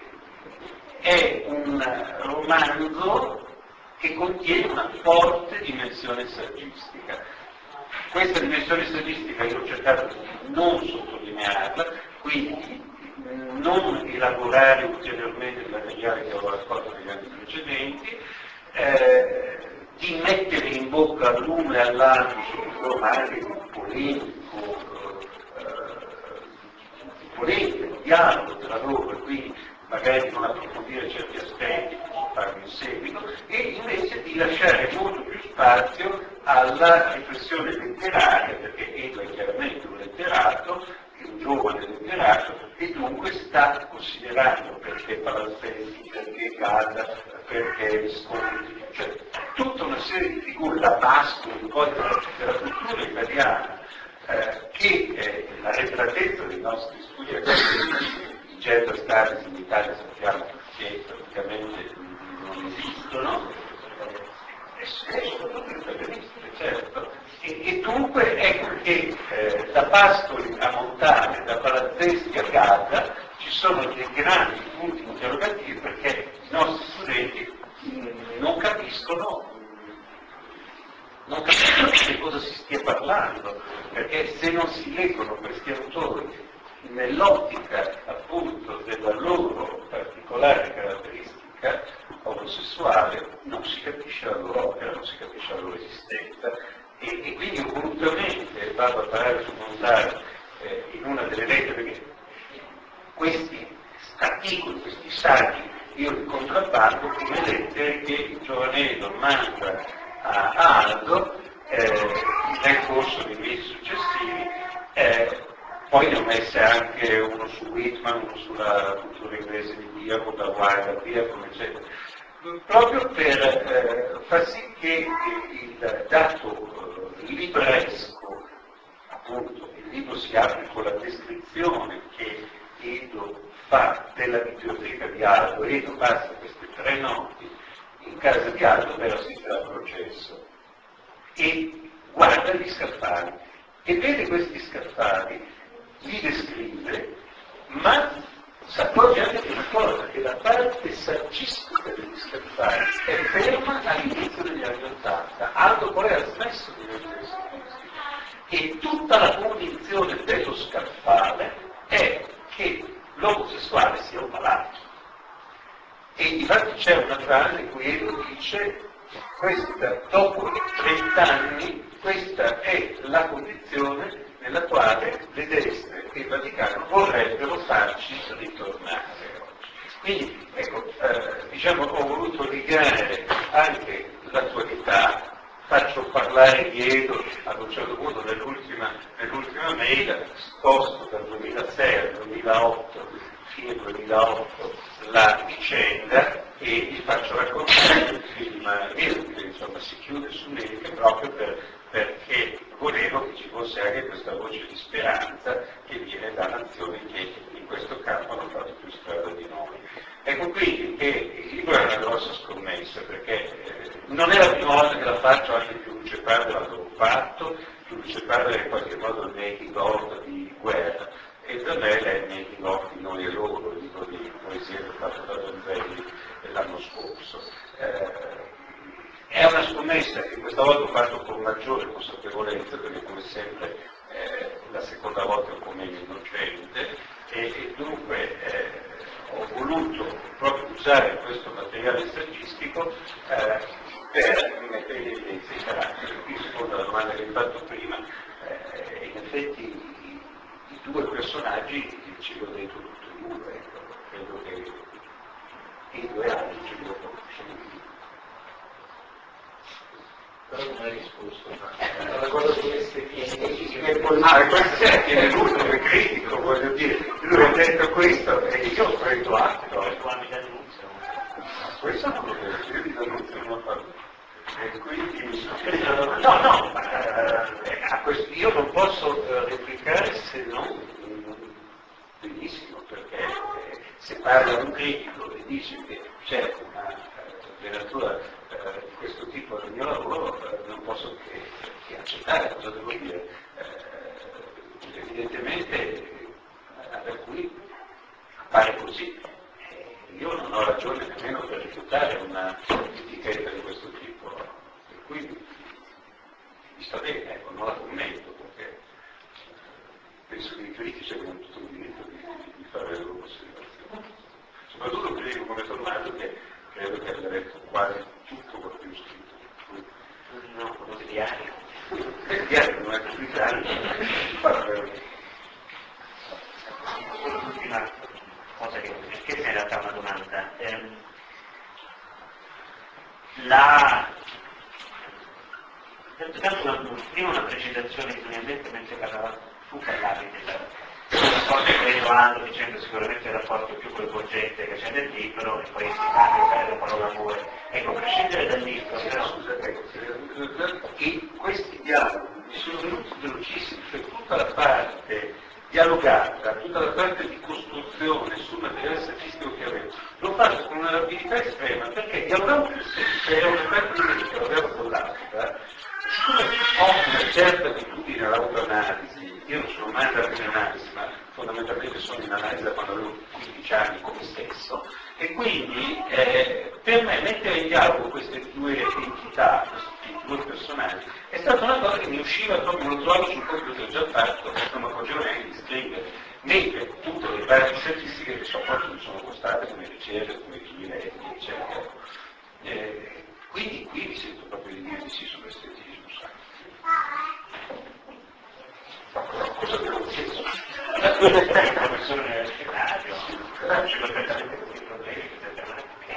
è un romanzo che contiene una forte dimensione saggistica. Questa dimensione saggistica io ho cercato di non sottolinearla, quindi non elaborare ulteriormente il materiale che ho raccolto negli anni precedenti, eh, di mettere in bocca all'uno e all'altro sotto forma anche di un polemico, eh, polemico, dialogo tra loro, e quindi magari di non approfondire certi aspetti, posso farlo in seguito, e invece di lasciare molto più spazio alla riflessione letteraria, perché Edo è chiaramente un letterato, è un giovane letterato, e dunque sta considerando perché Palazzeschi, perché Gada, perché Visconti, cioè tutta una
la Pascoli poi della, della cultura italiana, eh, che eh, l'arretratezza dei nostri studi accademici, i gender studies in Italia sappiamo che praticamente non esistono, eh, sono italianistiche, certo, e, e dunque ecco che eh, da Pascoli a Montale, da Palazzeschi a Gadda ci sono dei grandi punti interrogativi perché i nostri studenti mh, non capiscono non capiscono di che cosa si stia parlando, perché se non si leggono questi autori nell'ottica appunto della loro particolare caratteristica omosessuale non si capisce la loro opera, non si capisce la loro esistenza e, e quindi volutamente vado a parare su Montale eh, in una delle lettere che questi articoli, questi saggi io li contrabbando come lettere che il giovanello manda a Aldo eh, nel corso dei mesi successivi, eh, poi ne ho messe anche uno su Whitman, uno sulla cultura inglese di Diaco, da Wilder, Diaco, eccetera, proprio per eh, far sì che il dato eh, libresco, appunto, il libro si apre con la descrizione che Edo fa della biblioteca di Aldo, Edo passa queste tre notti in casa di Aldo per assistere al processo e guarda gli scaffali e vede questi scaffali, li descrive, ma si accorge anche di una cosa, che la parte saggistica degli scaffali è ferma all'inizio degli anni Ottanta. Aldo poi ha smesso di leggere saggisti e tutta la convinzione dello scaffale è che l'omosessuale sia un malato. E infatti c'è una frase in cui Edo dice questa, dopo trent'anni, questa è la condizione nella quale le destre e il Vaticano vorrebbero farci ritornare oggi. Quindi, ecco, eh, diciamo, ho voluto legare anche l'attualità, faccio parlare di Edo ad un certo punto nell'ultima, nell'ultima mail, sposto dal duemilasei al duemilaotto, fine duemilaotto, la vicenda e vi faccio raccontare il film Edo, che insomma si chiude su Medica proprio per, perché volevo che ci fosse anche questa voce di speranza che viene da nazioni che in questo campo hanno fatto più strada di noi. Ecco quindi che il libro è una grossa scommessa perché eh, non è la prima volta che la faccio, anche più Luce Padre l'avevo fatto, più Luce Padre è in qualche modo il making of di Guerra e per me è il making of di Noi e Loro, il libro di poesia che ho fatto da Donzelli l'anno scorso. Eh, è una scommessa che questa volta ho fatto con maggiore consapevolezza perché come sempre eh, la seconda volta è un po' meno innocente e, e dunque eh, ho voluto proprio usare questo materiale saggistico eh, per mettere in evidenza i caratteri. Qui secondo la domanda che ho fatto prima, eh, in effetti i, i due personaggi ce li ho detto tutti e due, ecco, credo che i due anni ce li ho conosciuti.
Però non hai risposto, ma la cosa su queste che
ah, questo è che è venuto come critico, voglio dire, lui ha detto questo e io ho preso atto. Questo non lo vedo, io di D'Annunzio non ho fatto. E quindi, no, no, eh, a questo, io non posso eh, replicare se non benissimo, perché eh, se parla un critico e dice che c'è una eh, letteratura eh, di questo tipo nel mio lavoro, eh, non posso che, che accettare, cosa devo dire? Eh, evidentemente, eh, per cui appare così. Io non ho ragione nemmeno per rifiutare una etichetta di questo tipo, per cui mi sta bene, ecco, non la commento perché penso che i critici abbiano tutto il diritto di, di fare le loro osservazioni. Soprattutto un critico come Tommaso che credo che abbia letto quasi tutto quello che ho scritto.
No, quello di diario.
Il diario non è pubblicato,
L'ultima cosa che perché in realtà è una domanda. Ehm, la tanto una, prima una precisazione che mi ha detto mentre parlava, tu parlavi della un po' decreto anno dicendo sicuramente il rapporto più coinvolgente che c'è nel libro e poi si cambia bene la parola amore. Ecco, prescindere dal libro, però...
Scusa, ecco, che questi dialoghi mi sono venuti velocissimi, cioè tutta la parte dialogata, tutta la parte di costruzione sul materiale statistico che avevo, l'ho fatto con una rapidità estrema, perché dialogavo più semplice, era una parte che dialogava con l'altra, siccome ho una certa abitudine all'autoanalisi, io non sono mai andato in analisi, ma fondamentalmente sono in analisi da quando avevo quindici anni con me stesso, e quindi eh, per me mettere in dialogo queste due entità, questi due personaggi, è stata una cosa che mi usciva proprio, lo trovavo sul computer già fatto, non mi accorgevo neanche di scrivere, mentre tutte le parti statistiche che so poi mi sono costate come ricerche, come file, eccetera. Eh, quindi qui mi sento proprio di dire sì sull'estetismo, sai. Cosa abbiamo chiesto?
La tua realtà è professore universitario, conosce perfettamente questi problemi che abbiamo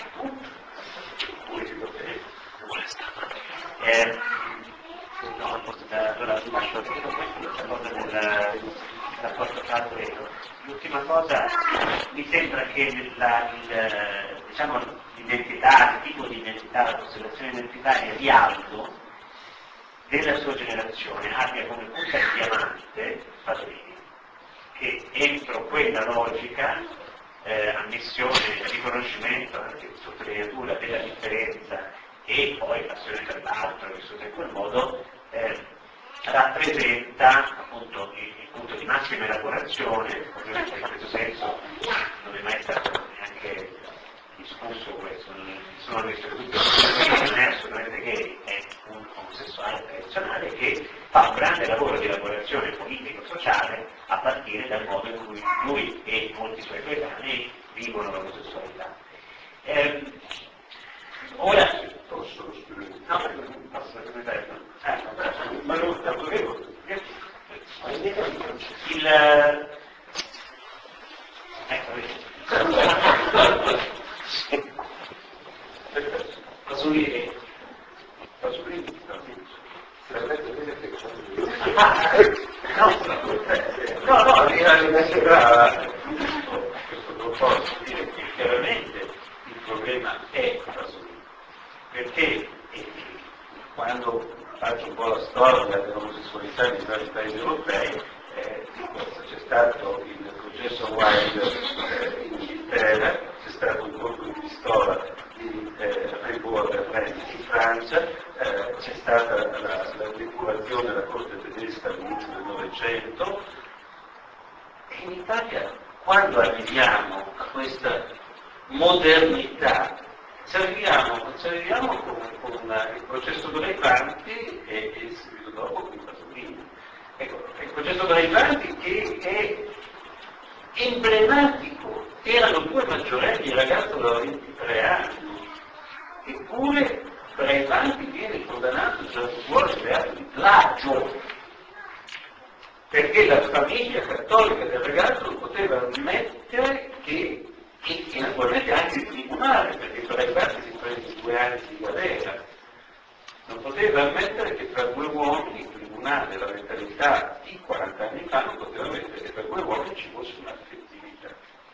eh, no, allora lascio dire questa cosa del rapporto caldo. L'ultima cosa, mi sembra che la, il, diciamo, l'identità, il tipo di identità, la costellazione identitaria di Aldo della sua generazione abbia come punta di diamante Pasolini, che entro quella logica, eh, ammissione, riconoscimento, anche sottolineatura della differenza e poi passione per l'altro, vissuta in quel modo, eh, rappresenta appunto il, il punto di massima elaborazione. Ovviamente in questo senso non è mai stato neanche discusso questo, non sono visto che tutto non è assolutamente gay, è un omosessuale tradizionale che fa un grande lavoro di elaborazione politico-sociale a partire dal modo in cui lui e molti suoi coetanei vivono l'omosessualità. Eh, ora
Posso scrivere?
no, non posso scrivere, no. Eh, no, ma non lo dovevo. Il ecco, vedi. Pasolini.
Pasolini,
no, no,
mi sembrava questo proposito dire che chiaramente il problema è Pasolini, perché eh, quando faccio un po' la storia dell'omosessualità nei vari paesi europei, eh, c'è stato il processo Wilde eh, in Inghilterra, c'è stato un colpo di pistola di eh, Rebois in Francia, eh, c'è stata la, la depurazione della corte tedesca all'inizio del Novecento, e in Italia quando arriviamo a questa modernità ci arriviamo, ci arriviamo con, con il processo Dorevanti e, e subito dopo con Pasolini. Ecco, il processo Dorevanti che è emblematico, erano due maggiorenni, il ragazzo aveva ventitré anni, eppure Dorevanti viene condannato da scuola di reato di plagio, perché la famiglia cattolica del ragazzo non poteva ammettere che, e, e naturalmente anche il tribunale, perché per i fatti si prende due anni di galera, non poteva ammettere che tra due uomini il tribunale, la mentalità di quaranta anni fa, non poteva ammettere che tra due uomini ci fosse un'affettività.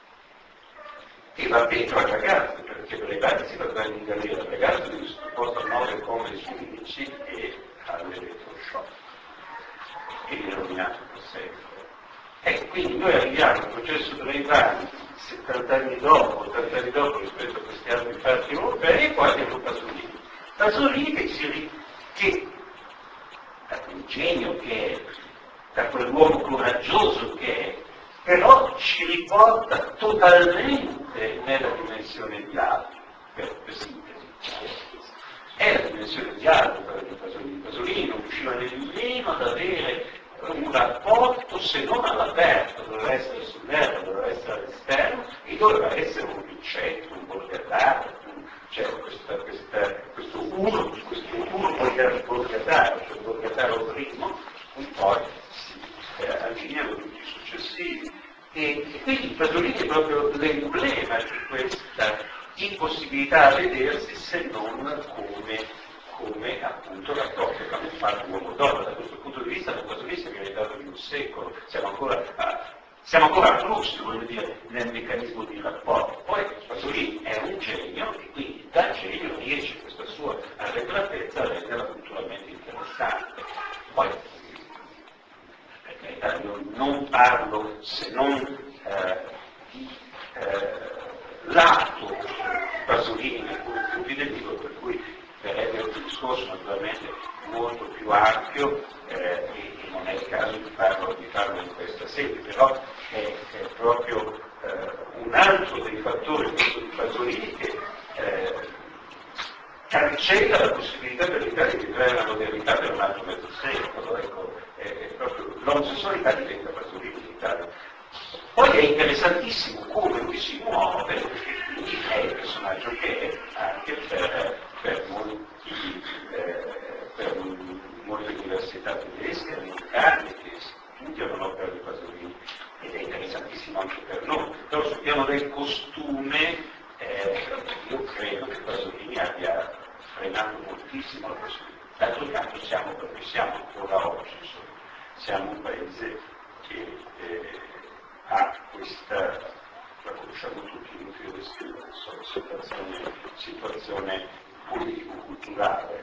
E va dentro al ragazzo, perché per i fatti si va in galera, il ragazzo viene sottoposto a nove come su undici e all'elettroshock, e viene rovinato per sempre. E quindi noi arriviamo al processo Dorevanti settanta anni dopo, ottanta anni dopo rispetto a questi altri fatti europei, e poi abbiamo Pasolini. Pasolini che, si, che da quel genio che è, da quell'uomo coraggioso che è, però ci riporta totalmente nella dimensione di Aldo, per, per sintesi. È la dimensione di Aldo di Pasolini. Pasolini non riusciva nemmeno ad avere un rapporto se non all'aperto, doveva essere sull'erba, doveva essere all'esterno e doveva essere un piccetto, un borgatario, cioè questa, questa, questo uno, questo uno borgatario, cioè un borgatario primo, un po' eh, allineano tutti i successivi. E, e quindi Pasolini è proprio l'emblema di questa impossibilità a vedersi se non come, come appunto rapporto tra un fatto uomo-donna. Da questo punto di vista la Pasolini si è meritato di un secolo, siamo ancora, ah, siamo ancora
ancora plus, voglio dire, nel meccanismo di rapporto. Poi Pasolini è un genio e quindi dal genio riesce questa sua arretratezza a renderla culturalmente interessante. Poi, per carità, io non parlo se non eh, di eh, lato Pasolini nel cui del libro, per cui verrebbe un discorso naturalmente molto più ampio eh, e, e non è il caso di farlo, di farlo in questa sede, però è, è proprio eh, un altro dei fattori di Pasolini che eh, cancella la possibilità per l'Italia di creare una modernità per un altro mezzo secolo. Ecco, è, è proprio, l'omosessualità diventa Pasolini in Italia. Poi è interessantissimo come lui si muove, perché quindi è il personaggio che è anche per, per, molti, eh, per molte università tedesche, americane, che studiano l'opera di Pasolini, ed è interessantissimo anche per noi. Però sul piano del costume, eh, io credo che Pasolini abbia frenato moltissimo la possibilità. D'altro canto siamo, perché siamo ancora oggi, insomma, siamo un paese che eh, ha questa, la conosciamo tutti, inutile descrivere, insomma, situazione, situazione politico-culturale.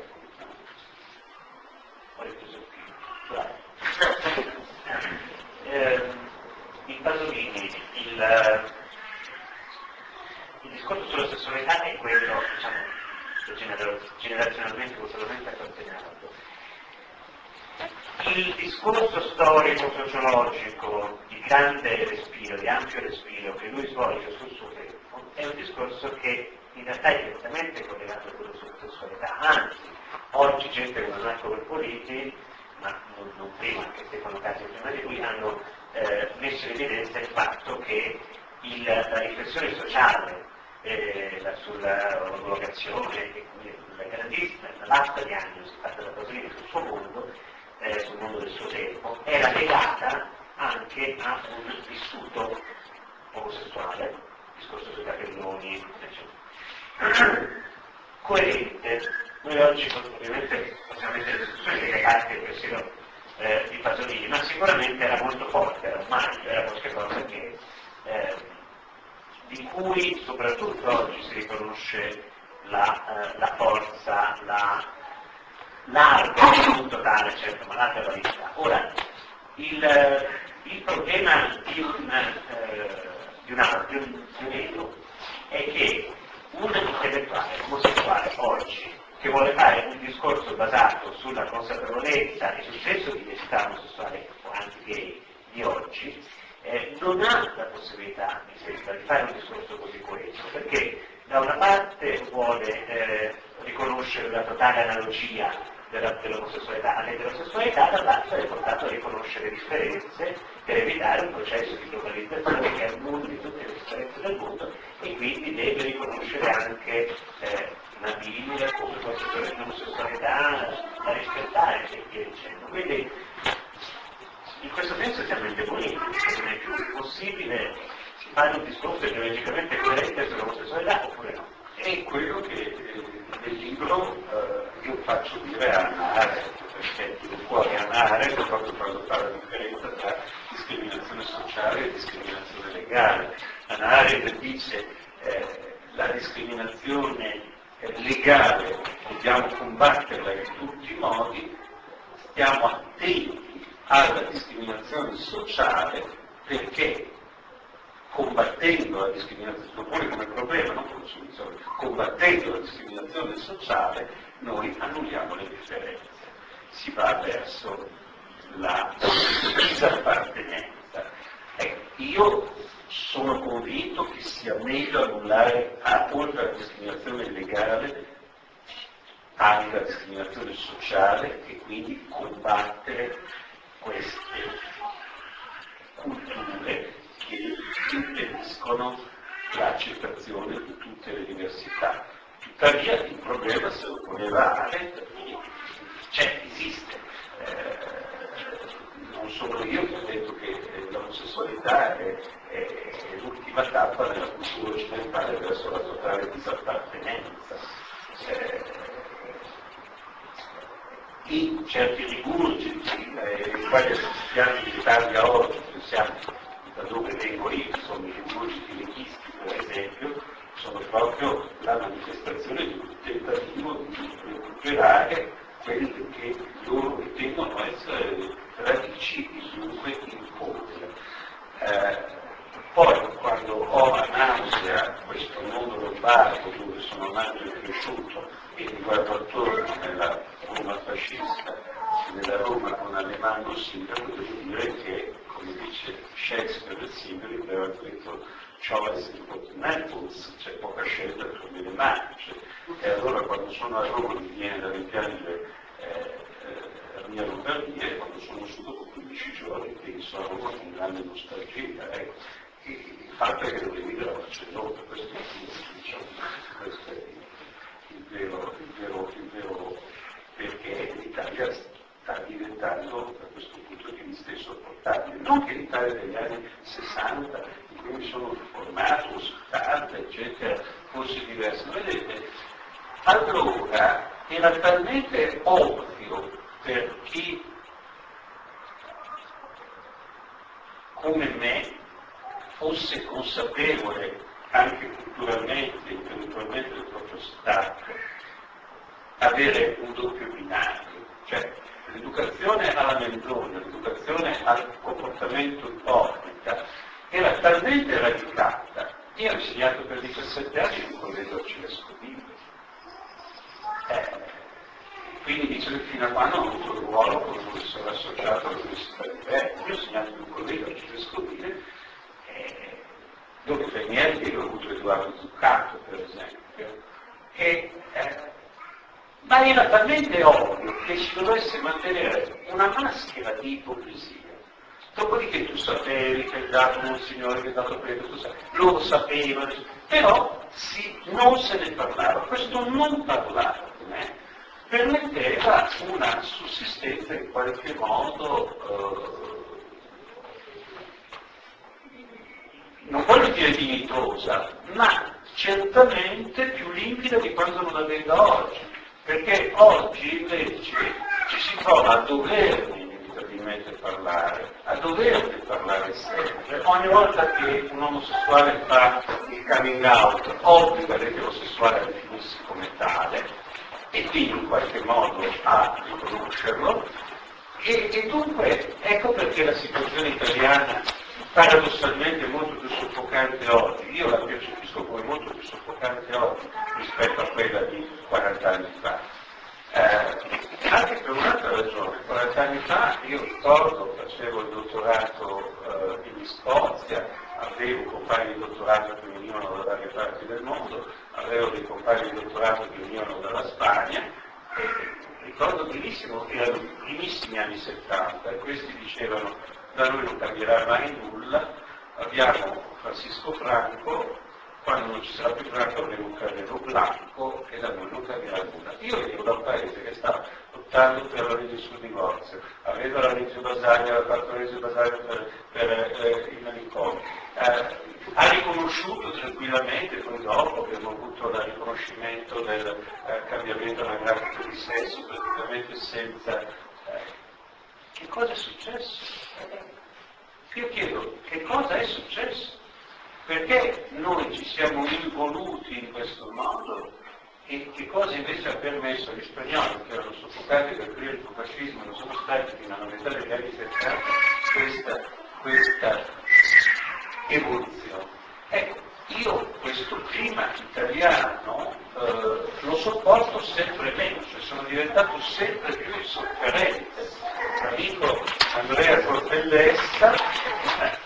eh, in Pasolini il, il discorso sulla sessualità è quello, diciamo, generazionalmente, culturalmente accompagnato. Il discorso storico, sociologico, di grande respiro, di ampio respiro, che lui svolge sul suo tempo, è un discorso che in realtà è direttamente collegato a quello sulla sessualità. Anzi, oggi gente come Marco Verpoliti, ma non, non prima, anche Stefano Casi prima di lui, hanno eh, messo in evidenza il fatto che il, la riflessione sociale eh, la, sulla omologazione e quindi la grandissima, la vasta diagnosi fatta da Pasolini sul suo mondo, eh, sul mondo del suo tempo, era legata anche a un vissuto omosessuale, discorso sui capelloni, eccetera. Coerente. Noi oggi ovviamente possiamo mettere in discussione delle carte del pensiero eh, di Pasolini, ma sicuramente era molto forte, era un marchio, era qualcosa che eh, di cui soprattutto oggi si riconosce la, eh, la forza, la larga, non totale, certo, ma larga validità. Ora, il, il problema di un, eh, di una, di un, di un ego è che un intellettuale omosessuale oggi, che vuole fare un discorso basato sulla consapevolezza e sul senso di identità omosessuale, o anche gay, di oggi, eh, non ha la possibilità di, di fare un discorso così coeso, perché da una parte vuole eh, riconoscere la totale analogia della, dell'omosessualità all'eterosessualità, dall'altro è portato a riconoscere differenze per evitare un processo di globalizzazione che è il mondo di tutte le differenze del mondo, e quindi deve riconoscere anche eh, una bimba come qualcosa di omosessualità da rispettare e via dicendo. Quindi in questo senso siamo indeboliti, perché non è più possibile fare un discorso ideologicamente coerente sull'omosessualità oppure no.
È quello che eh, nel libro eh, io faccio dire a Anna Arendt, perché tu puoi Anna Arendt proprio quando fa la differenza tra discriminazione sociale e discriminazione legale. Anna Arendt dice eh, la discriminazione legale dobbiamo combatterla in tutti i modi, stiamo attenti alla discriminazione sociale perché combattendo la discriminazione, lo pone come problema, non come soluzione, combattendo la discriminazione sociale noi annulliamo le differenze, si va verso la disappartenenza. Ecco, io sono convinto che sia meglio annullare, oltre alla discriminazione legale, anche la discriminazione sociale e quindi combattere queste culture che impediscono l'accettazione di tutte le diversità. Tuttavia il problema se lo poneva Arendt, c'è, esiste. Eh, non sono io che ho detto che l'omosessualità è, è, è l'ultima tappa nella cultura occidentale verso la totale disappartenenza. Eh, in certi rigurgiti, eh, i quali assistiamo in Italia oggi, pensiamo da dove vengono poi insomma, i rivolti leghisti, per esempio, sono proprio la manifestazione di un tentativo di recuperare quelle che loro ritengono essere radici dunque incontri. Eh, poi quando ho a nausea questo mondo lombardo dove sono nato e cresciuto e mi guardo attorno nella Roma fascista, nella Roma con Alemanno sindaco, devo dire che, come dice Shakespeare del Simboli, aveva detto choice is methods, c'è poca scelta tra le mani. Cioè, e allora quando sono a Roma mi viene da rimpiangere eh, eh, la mia Lombardia, e quando sono su dopo quindici giorni penso a Roma con grande nostalgia. Ecco. E il fatto è che non emigra a Barcellona, questo è, diciamo, questo è il, vero, il, vero, il vero perché l'Italia sta diventando da questo punto di vista insopportabile. Non che l'Italia degli anni sessanta, in cui mi sono formato, settanta, eccetera, fosse diversa. Vedete, allora era talmente ovvio per chi come me fosse consapevole anche culturalmente, intellettualmente del proprio stato, avere un doppio binario, cioè l'educazione alla menzogna, l'educazione al comportamento ipocrita era talmente radicata. Io ho insegnato per diciassette anni in un collegio arcivescovile. Eh, quindi dice che fino a quando ho avuto il ruolo come professore associato all'Università di Berkeley. Io ho insegnato in un collegio arcivescovile eh, dove tra i miei allievi ho avuto Edoardo Zuccato, per esempio, e, eh, ma era talmente ovvio che si dovesse mantenere una maschera di ipocrisia. Dopodiché tu sapevi che è dato un signore che è dato preso, tu sapevi, loro sapevano, però sì, non se ne parlava. Questo non parlare permetteva una sussistenza in qualche modo, eh, non voglio dire dignitosa, ma certamente più limpida di quanto non avvenga oggi. Perché oggi invece ci si trova a doverne inevitabilmente parlare, a doverne parlare sempre. Ogni volta che un omosessuale fa il coming out, obbliga l'eterosessuale a definirsi come tale, e quindi in qualche modo a riconoscerlo. E, e dunque ecco perché la situazione italiana paradossalmente è molto più soffocante oggi. Io la percepisco come molto più soffocante oggi rispetto a quella di quaranta anni fa. Eh, anche per un'altra ragione. quaranta anni fa io ricordo, facevo il dottorato eh, in Scozia, avevo compagni di dottorato che venivano da varie parti del mondo, avevo dei compagni di dottorato che venivano dalla Spagna, e ricordo benissimo, erano i primissimi anni settanta, e questi dicevano da noi non cambierà mai nulla, abbiamo Francisco Franco, quando non ci sarà più Franco avremo un Carrero Blanco e da noi non cambierà nulla. Io venivo da un paese che sta lottando per la legge sul divorzio, aveva la legge Basaglia, aveva fatto la legge Basaglia per, per eh, i manicomi, eh, ha riconosciuto tranquillamente, poi dopo abbiamo avuto il riconoscimento del eh, cambiamento anagrafico di sesso praticamente senza... Eh, che cosa è successo? Io chiedo, che cosa è successo? Perché noi ci siamo involuti in questo modo e che cosa invece ha permesso agli spagnoli che erano soffocati dal periodo fascismo, non sono stati fino alla metà degli anni settanta, questa, questa evoluzione. Ecco, io questo clima italiano eh, lo sopporto sempre meno, cioè sono diventato sempre più insofferente. L'amico Andrea Cortellesta, eh,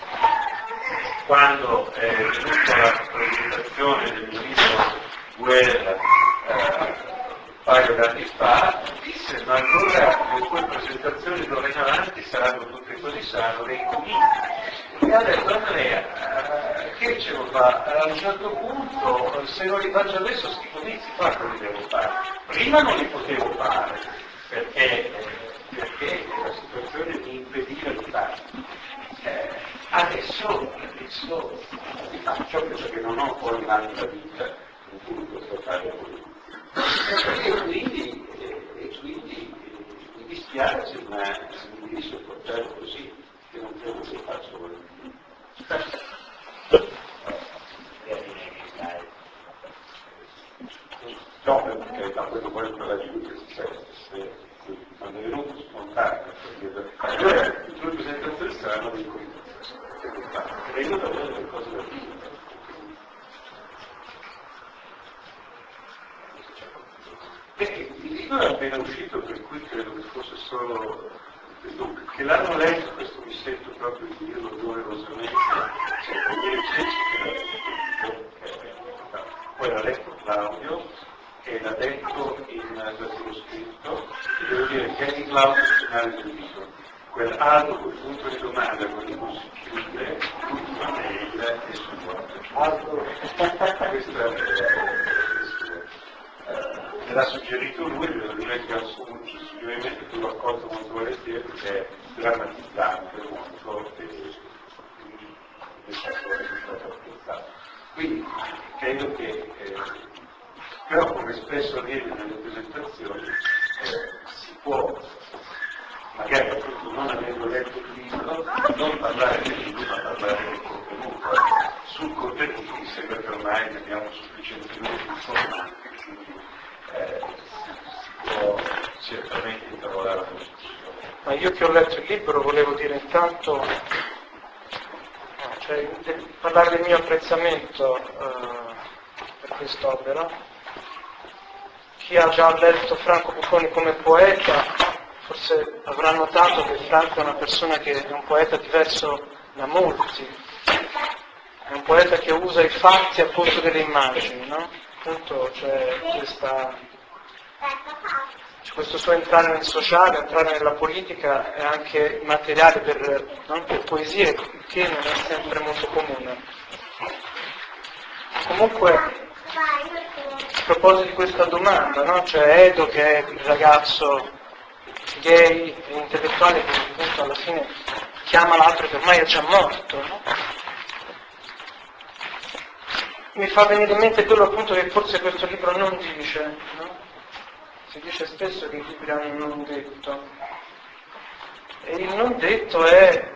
quando è venuta la presentazione del ministro Guerra eh, un paio d'anni fa, disse: ma allora le tue presentazioni d'ora in avanti saranno tutte così, saranno dei comizi. E ha detto Andrea, eh, che ce lo fa? A un certo punto, se non li faccio adesso, sti comizi qua non li devo fare. Prima non li potevo fare, perché, eh, perché la situazione mi impediva di farli. Eh, adesso, adesso li faccio perché non ho poi un'altra vita in cui posso fare la politica. E quindi, eh, e quindi eh, mi dispiace, ma mi devi sopportare così, che non credo che faccio volentieri. quando poi il coraggio di se se quando è venuto spontaneo, allora le tue presentazioni saranno dei contenuti. Credo di avere delle cose da dire. E il libro è appena uscito, per cui credo che fosse solo dunque, che l'hanno letto, questo mi sento proprio di dirlo doverosamente, poi l'ha letto Claudio e l'ha detto in versione scritto, e devo dire che anche Claudio sul finale del libro, quel alto quel punto di domanda quando non si chiude, l'ultima mail è sua. Alto, questa me l'ha suggerito lui, me l'ha assunto il suggerimento che l'ho accolto molto volentieri perché è drammatizzante molto e quindi credo che eh, però come spesso avviene nelle presentazioni eh, si può magari appunto non avendo letto il libro non parlare del libro ma parlare del contenuto. Sul contenuto mi sembra che ormai ne abbiamo sufficientemente informati, quindi eh, si può certamente intavolare la discussione.
Ma io che ho letto il libro volevo dire intanto, cioè del, parlare del mio apprezzamento eh, per quest'opera. Chi ha già letto Franco Buffoni come poeta forse avrà notato che Franco è una persona che è un poeta diverso da molti, è un poeta che usa i fatti al posto delle immagini, no? Appunto c'è questa, c'è questo suo entrare nel sociale, entrare nella politica è anche materiale per, no? per poesie, che non è sempre molto comune. Comunque, a proposito di questa domanda, no? C'è Edo che è il ragazzo gay e intellettuale che appunto alla fine chiama l'altro che ormai è già morto, no? Mi fa venire in mente quello appunto che forse questo libro non dice, no? Si dice spesso che i libri hanno un non detto, e il non detto è,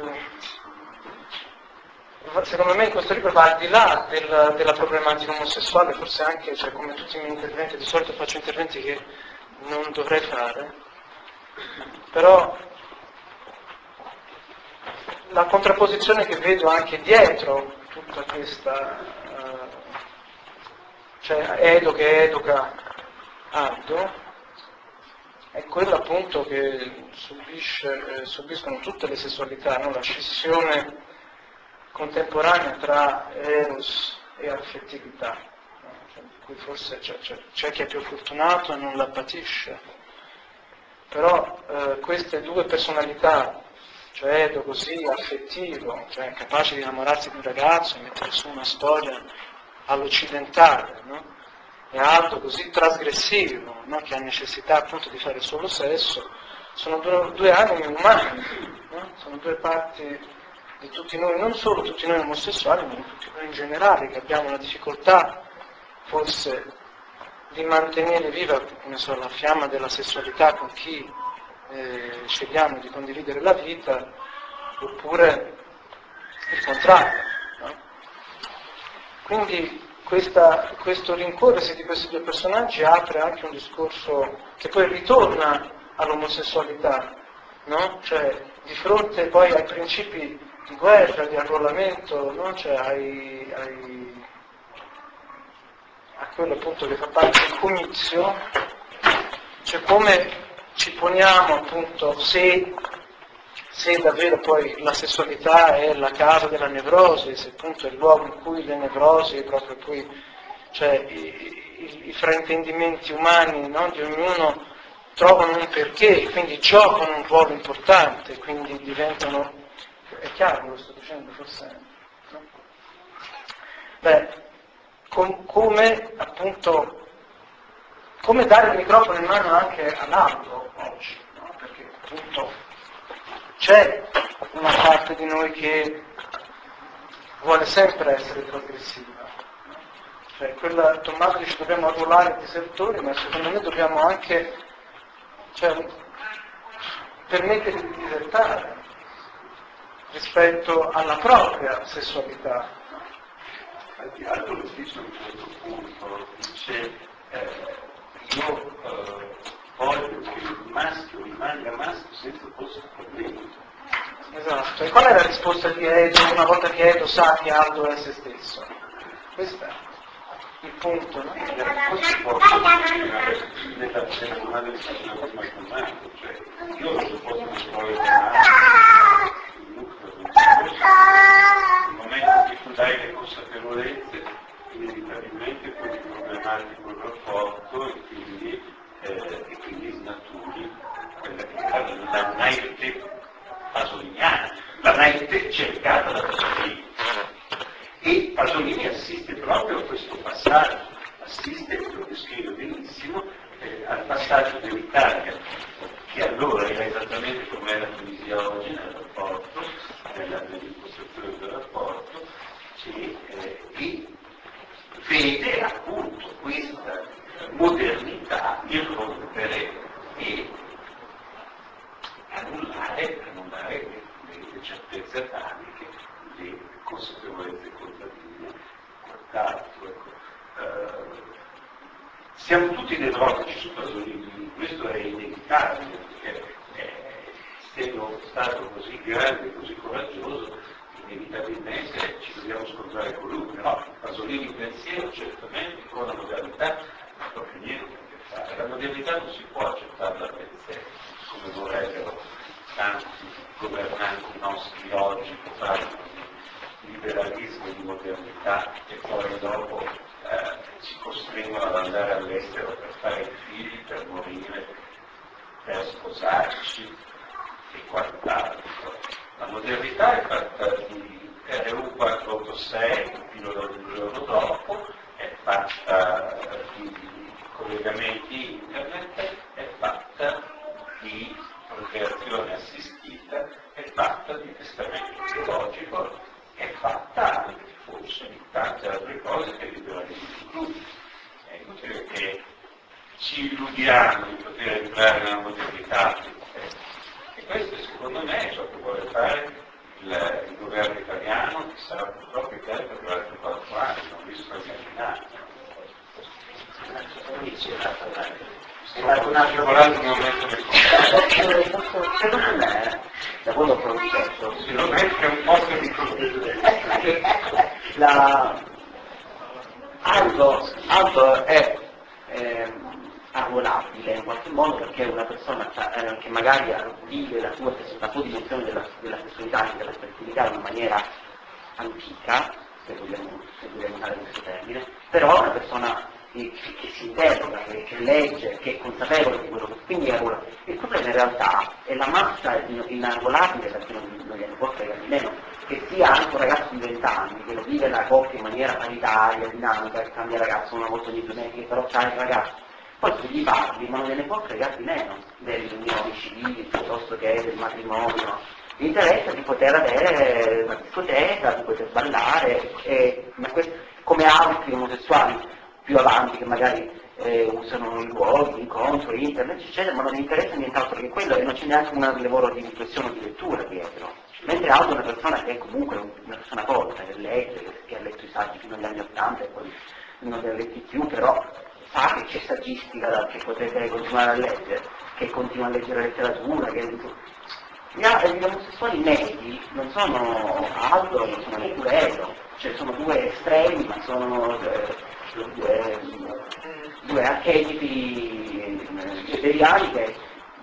eh, secondo me in questo libro va al di là del, della problematica omosessuale, forse anche, cioè, come tutti i miei interventi, di solito faccio interventi che non dovrei fare, però la contrapposizione che vedo anche dietro tutta questa, uh, cioè Edo che educa Aldo, è quella appunto che subisce, eh, subiscono tutte le sessualità, no? La scissione contemporanea tra eros e affettività, no? Cioè, per cui forse c'è, c'è, c'è chi è più fortunato e non la patisce, però eh, queste due personalità, cioè Edo così affettivo, cioè capace di innamorarsi di un ragazzo e mettere su una storia all'occidentale, no? E Aldo così trasgressivo, no? Che ha necessità appunto di fare solo sesso, sono due, due anime umane, no? Sono due parti di tutti noi, non solo tutti noi omosessuali, ma di tutti noi in generale, che abbiamo la difficoltà forse di mantenere viva, come so, la fiamma della sessualità con chi eh, scegliamo di condividere la vita, oppure il contrario, no? Quindi questa, questo rincorrersi di questi due personaggi apre anche un discorso che poi ritorna all'omosessualità, no? Cioè di fronte poi ai principi di guerra, di arruolamento, no? Cioè ai, ai, a quello appunto che fa parte del comizio, cioè come ci poniamo appunto se, se davvero poi la sessualità è la causa della nevrosi, se appunto è il luogo in cui le nevrosi, proprio poi, cioè i, i, i fraintendimenti umani, no, di ognuno trovano un perché, quindi giocano un ruolo importante, quindi diventano, è chiaro lo sto dicendo forse, no? Beh, com, come appunto come dare il microfono in mano anche all'altro oggi, no? Perché appunto c'è una parte di noi che vuole sempre essere trasgressiva, no? Cioè quella, Tommaso dice dobbiamo arruolare i disertori, ma secondo me dobbiamo anche, cioè, permettere di disertare rispetto alla propria sessualità.
Al di là dello stesso in questo punto dice eh, io eh, voglio che il maschio rimanga maschio senza forse problemi.
Esatto. E qual è la risposta di Edo una volta che Edo sa che Aldo è se stesso? Questo è il punto, no?
E la risposta può essere nella domanda di una prima domanda, cioè io non posso risolvere il nucleo del discorso, nel momento in cui tu dai le consapevolezze, inevitabilmente poi problematico il rapporto e quindi, eh, e quindi snaturi quella che era la naivete pasoliniana, la naivete cercata da Pasolini. E Pasolini assiste proprio a questo passaggio, assiste, lo descrive benissimo, eh, al passaggio dell'Italia, che allora era esattamente come era Tunisia oggi nel rapporto, nella, nell'impostazione del rapporto, e, eh, e vede appunto questa modernità irrompere e annullare, annullare le, le certezze atomiche, le consapevolezze contadine, quant'altro. Ecco. Uh, siamo tutti nevrotici su Pasolini, questo è inevitabile, perché eh, essendo stato così grande, così coraggioso, inevitabilmente ci dobbiamo scordare con lui, però Pasolini pensiero certamente con la modernità non ha proprio niente a che fare. La modernità non si può accettare da pensiero, come vorrebbero tanti governanti nostri oggi che fanno di liberalismo e di modernità e poi dopo eh, ci costringono ad andare all'estero per fare i figli, per morire, per sposarci e quant'altro. La modernità è fatta di R U quattrocentottantasei, un filo del giorno dopo, è fatta di collegamenti internet, è fatta di procreazione assistita, è fatta di testamento biologico, è fatta anche forse di tante altre cose che il liberalismo include. È inutile che ci illudiamo di poter entrare nella modernità. E questo secondo me è ciò che vuole fare il, il governo italiano, che sarà purtroppo in tempo per altri quattro anni, non riesco a immaginare. Sta scivolando un momento del
contesto. Secondo me, da quello che ho detto,
secondo me c'è un posto di contesto.
la Aldo, Aldo è eh, arruolabile in qualche modo perché è una persona eh, che magari vive la sua, la sua dimensione della, della sessualità e della fertilità in una maniera antica, se vogliamo, se vogliamo usare questo termine, però è una persona che, che si interroga, che, che legge, che è consapevole di quello che quindi è arruolabile. Il problema in realtà è la massa inarruolabile, perché non, non gliene può fregare di meno, che sia anche un ragazzo di venti anni, che lo vive la coppia in maniera paritaria, dinamica, che cambia ragazzo una volta ogni due mesi, che però c'ha il ragazzo. Poi tu gli parli, ma non gliene può fregare di meno delle unioni civili piuttosto che del matrimonio. Gli interessa di poter avere una discoteca, di poter ballare, e, ma questo, come altri omosessuali più avanti che magari eh, usano i luoghi, incontro, internet, eccetera, ma non gli interessa nient'altro che quello e non c'è neanche un lavoro di riflessione o di lettura dietro. Mentre Aldo è una persona che è comunque una persona colta, che legge, che ha letto i saggi fino agli anni ottanta e poi non li ha letti più, però sa che c'è saggistica che potete continuare a leggere, che continua a leggere letteratura, che gli, gli omosessuali medi non sono Aldo, non sono neppure Edo, cioè sono due estremi, ma sono eh, due, due archetipi deriali che,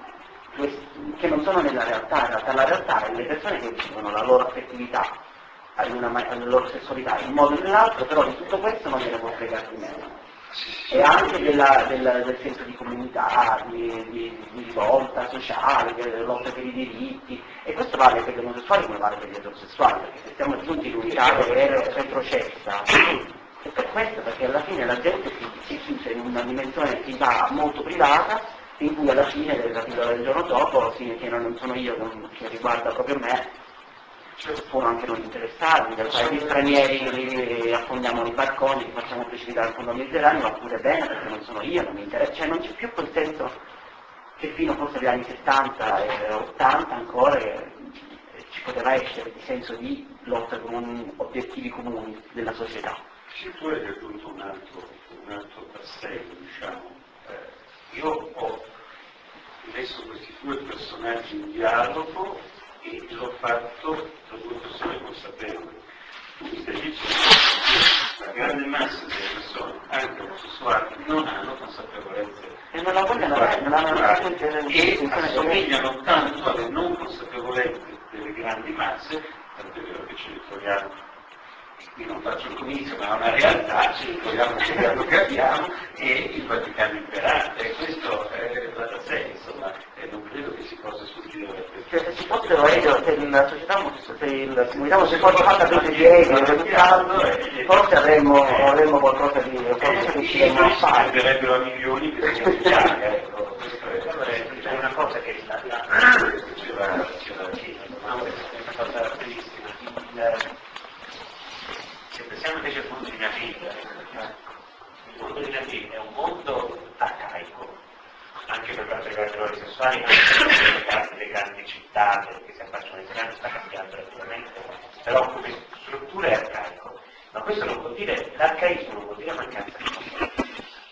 che non sono nella realtà, in realtà la realtà è le persone che vivono la loro affettività, una, la loro sessualità in un modo o nell'altro, però di tutto questo non gliene può fregare di meno. E anche della, della, del senso di comunità, di, di, di rivolta sociale, di lotta per i diritti, e questo vale per gli omosessuali come vale per gli eterosessuali, perché se siamo giunti in unità retrocessa, è per questo, perché alla fine la gente si, si chiude in una dimensione privata, molto privata, in cui alla fine della pillola del giorno dopo, che non sono io, che riguarda proprio me, sono anche noi interessati, per fare gli stranieri li affondiamo nei barconi, li facciamo precipitare al fondo mediterraneo, ma pure bene perché non sono io, non mi interessa, cioè non c'è più quel senso che fino forse agli anni settanta e ottanta ancora eh, ci poteva essere di senso di lotta con obiettivi comuni della società.
Sì, tu hai aggiunto un altro, un altro tassello, diciamo, eh, io ho messo questi due personaggi in dialogo e l'ho fatto da due persone consapevoli. Mi stai dicendo che la grande massa delle persone, anche omosessuali, non hanno consapevolezze
e non la vogliono avere, non hanno la
e assomigliano tanto alle non consapevolezze delle grandi masse, tanto è vero che ci ritroviamo. Io non faccio il comizio, ma è una realtà, ci ritroviamo nel periodo che abbiamo e il Vaticano imperante, e questo eh, va da sé, insomma, e non credo che si possa sfuggire da questo.
Cioè, se ci fossero io, se la società, se il comunità se fosse fatta tutti i gay, forse avremmo, avremmo qualcosa di qualcosa che ci
non si perderebbero a milioni che sono sociali, ecco, questo è,
c'è una cosa che la, la,
c'era, c'era,
è una cosa bellissima. Se pensiamo invece al mondo di mia figlia, il mondo di mia figlia è un mondo arcaico, anche per quanto riguarda i ruoli sessuali, anche per caso delle grandi città che si affacciano ai grandi, sta cambiando rapidamente, però come struttura è arcaico. Ma questo non vuol dire, l'arcaismo non vuol dire mancanza di contesto.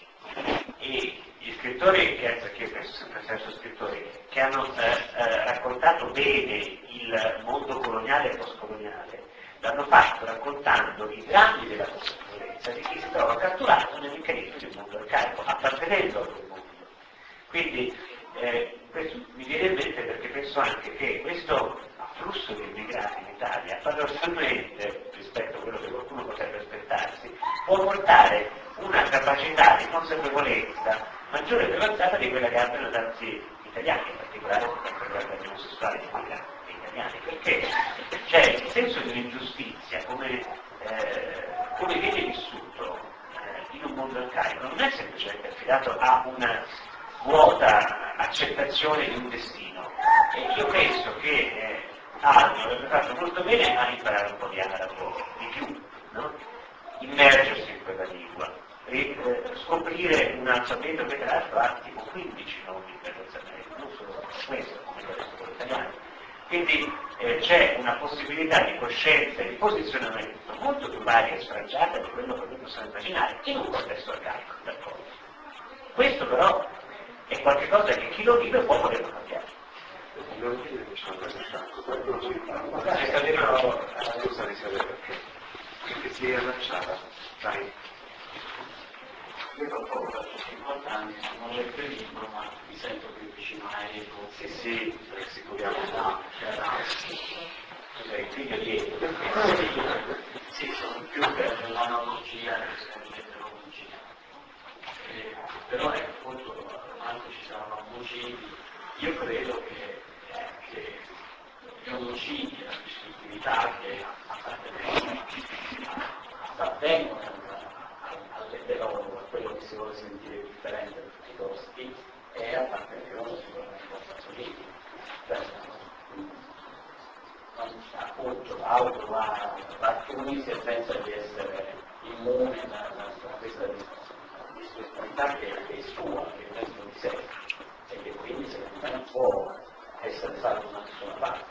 E gli scrittori, che anche io penso sempre attraverso scrittori, che hanno eh, eh, raccontato bene il mondo coloniale e postcoloniale, l'hanno fatto raccontando i drammi della consapevolezza di chi si trova catturato nel meccanismo del mondo arcaico, appartenendo a quel mondo. Quindi eh, questo mi viene in mente perché penso anche che questo afflusso di immigrati in Italia, paradossalmente, rispetto a quello che qualcuno potrebbe aspettarsi, può portare una capacità di consapevolezza maggiore e più avanzata di quella che abbiano tanti italiani, in particolare per quanto riguarda gli omosessuali immigrati italiani, perché c'è il senso di un'ingiustizia come, eh, come viene vissuto eh, in un mondo arcaico, non è semplicemente affidato a una vuota accettazione di un destino. E io penso che eh, Aldo avrebbe fatto molto bene a imparare un po' di arabo, di più, no? Immergersi in quella lingua, e, eh, scoprire un alfabeto che tra l'altro ha tipo quindici nomi per non solo questo, come lo detto italiano. Quindi eh, c'è una possibilità di coscienza e di posizionamento molto più varia e sfrangiata di quello che noi possiamo immaginare in un contesto arcaico, d'accordo. Questo però è qualcosa che chi lo vive può volerlo cambiare.
Non dire che c'è una cosa, qualcuno ci fa,
Magari cadevano
la cosa di sapere perché, perché si allacciava, dai.
Io dopo cinquanta anni non leggo il libro, ma mi sento più vicino a Enrico.
sì sì, sicuriamo
No, c'era
sei il figlio di Enrico.
sì, sono più per l'analogia che per l'eterologia. Eh, però ecco, appunto, anche ci saranno omicidi. Io credo che, eh, che gli omicidi, la discontinuità che appartengono appartengono all'eterologo, a quello che si vuole sentire differente a tutti i costi, e appartengono sicuramente al fascismo. Cioè, appunto l'auto va a Tunisi e pensa di essere immune da, da, da questa discontinuità che è sua, che è dentro di sé, e che quindi secondo me non può essere salvo da nessuna parte.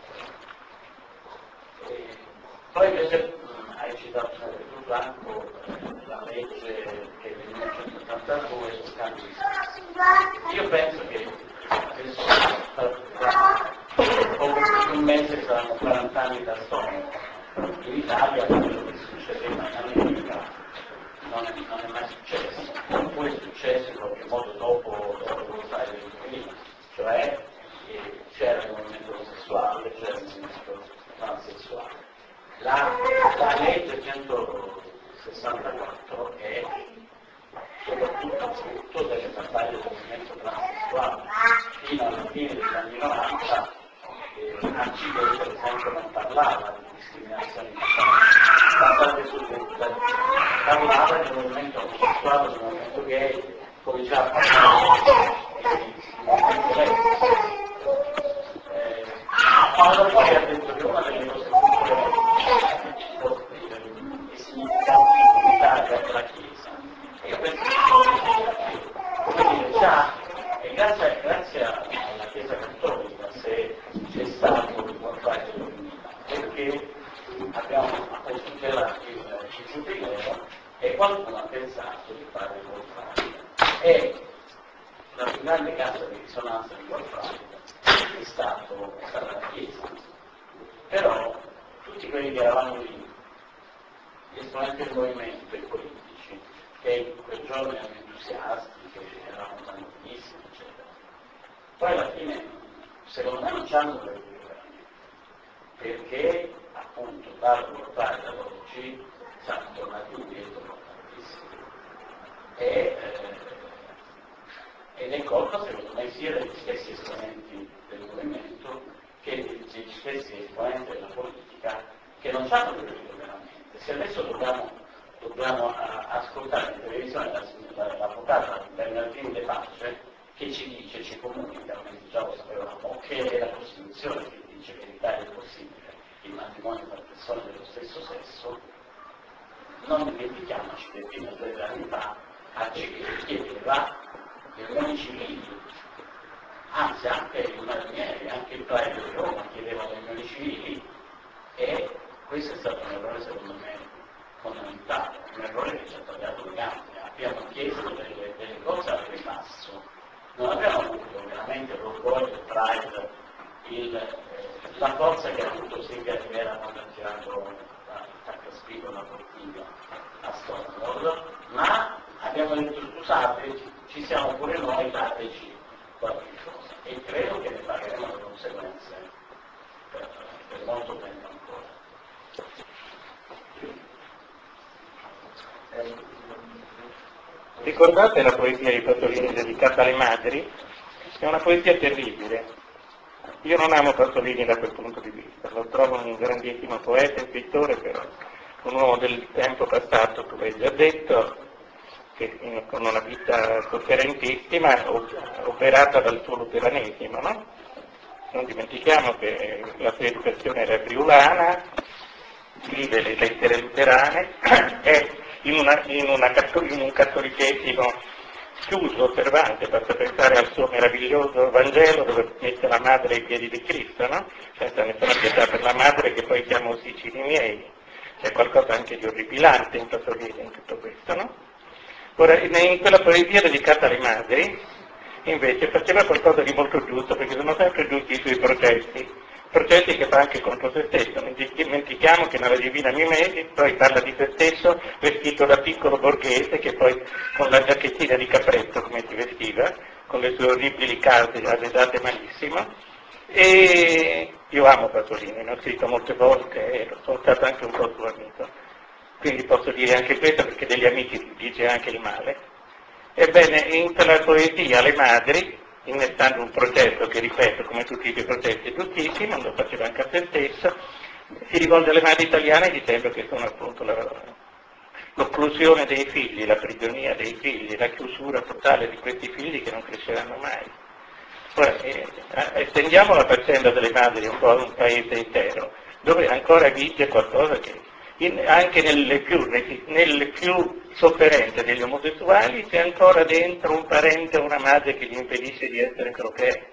E poi invece hai citato tu Franco la legge che nel millenovecentottantadue sul cambio di sesso. Io penso che adesso tra poco più di un mese saranno quaranta anni da storia. In Italia quello che succedeva in America non è, non è mai successo, non poi è successo in qualche modo dopo, dopo lo stai del prima, cioè eh, c'era il movimento omosessuale, c'era il movimento transessuale. La, la legge centosessantaquattro è soprattutto frutto delle battaglie del movimento transessuale. Fino alla fine degli anni novanta eh, Arcigol per esempio non parlava di discriminazione basate sull'identità di genere, parlava del movimento omosessuale, del movimento gay, come già parlava di movimento lesbico. Paolo poi ha detto che una delle cose più e significative in Italia è la Chiesa. E io penso che come dire, già, e grazie, grazie alla Chiesa Cattolica se c'è stato il guardaggio femminile, perché abbiamo appunto c'era il giubileo e qualcuno ha pensato di fare il contrario. E la grande cassa di risonanza di Wolfram è, stato, è stata la Chiesa. Però tutti quelli che eravamo lì, gli esponenti del movimento, i politici, che in quel giorno erano entusiasti, che eravamo tantissimi, eccetera, poi alla fine, secondo me, non ci hanno creduto veramente, perché appunto dal portale ad oggi siamo tornati indietro tantissimo. E, eh, ed è colpa, secondo me, sia degli stessi esponenti del movimento che degli stessi esponenti della politica che non ci hanno creduto veramente. Se adesso dobbiamo, dobbiamo a, ascoltare in televisione l'avvocato Bernardino De Pace che ci dice, ci comunica, mentre già lo sapevamo, che è la Costituzione che dice che in Italia è possibile il matrimonio tra persone dello stesso sesso, non dimentichiamoci che fino a due anni fa a chiedeva le unioni civili, anzi anche il Marinieri, anche il Prete di Roma chiedeva le unioni civili, e questo è stato un errore secondo me fondamentale, un errore che ci ha tagliato le gambe. Abbiamo chiesto delle, delle cose al ribasso, non abbiamo avuto veramente l'orgoglio, il pride, il, eh, la forza che ha avuto Silvia Rivera quando ha tirato il taccaspino alla bottiglia a Stonewall, ma abbiamo detto scusate, ci, ci siamo pure noi, dateci qualche cosa, e credo che ne pagheremo le conseguenze per, per molto tempo ancora.
Ricordate la poesia di Pasolini dedicata alle madri? È una poesia terribile. Io non amo Pasolini da quel punto di vista, lo trovo un grandissimo poeta e pittore, però un uomo del tempo passato, tu hai già detto, che con una vita sofferentissima, operata dal suo luteranesimo, no? Non dimentichiamo che la sua educazione era friulana, scrive le lettere luterane, è in, una, in, una, in un cattolicesimo chiuso, osservante, basta pensare al suo meraviglioso Vangelo dove mette la madre ai piedi di Cristo, no? Senza nessuna pietà per la madre che poi chiamo Sicili miei. C'è qualcosa anche di orripilante in Pasolini in tutto questo, no? Ora, in quella poesia dedicata alle madri, invece, faceva qualcosa di molto giusto, perché sono sempre giusti i suoi processi, processi che fa anche contro se stesso. Non dimentichiamo che nella Divina Mimesi poi parla di se stesso vestito da piccolo borghese, che poi con la giacchettina di capretto, come si vestiva, con le sue orribili case arredate malissimo. E io amo Pasolini, ne ho scritto molte volte e sono stato anche un po' suo amico. Quindi posso dire anche questo perché degli amici dice anche il male. Ebbene, in quella poesia alle madri, innestando un processo che, ripeto, come tutti i suoi processi è giustissimo, lo faceva anche a se stesso, si rivolge alle madri italiane dicendo che sono appunto la, l'occlusione dei figli, la prigionia dei figli, la chiusura totale di questi figli che non cresceranno mai. Ora, eh, estendiamo la faccenda delle madri un po' a un paese intero, dove ancora vige qualcosa che In, anche nelle più, nelle più sofferenze degli omosessuali c'è ancora dentro un parente o una madre che gli impedisce di essere quello che è.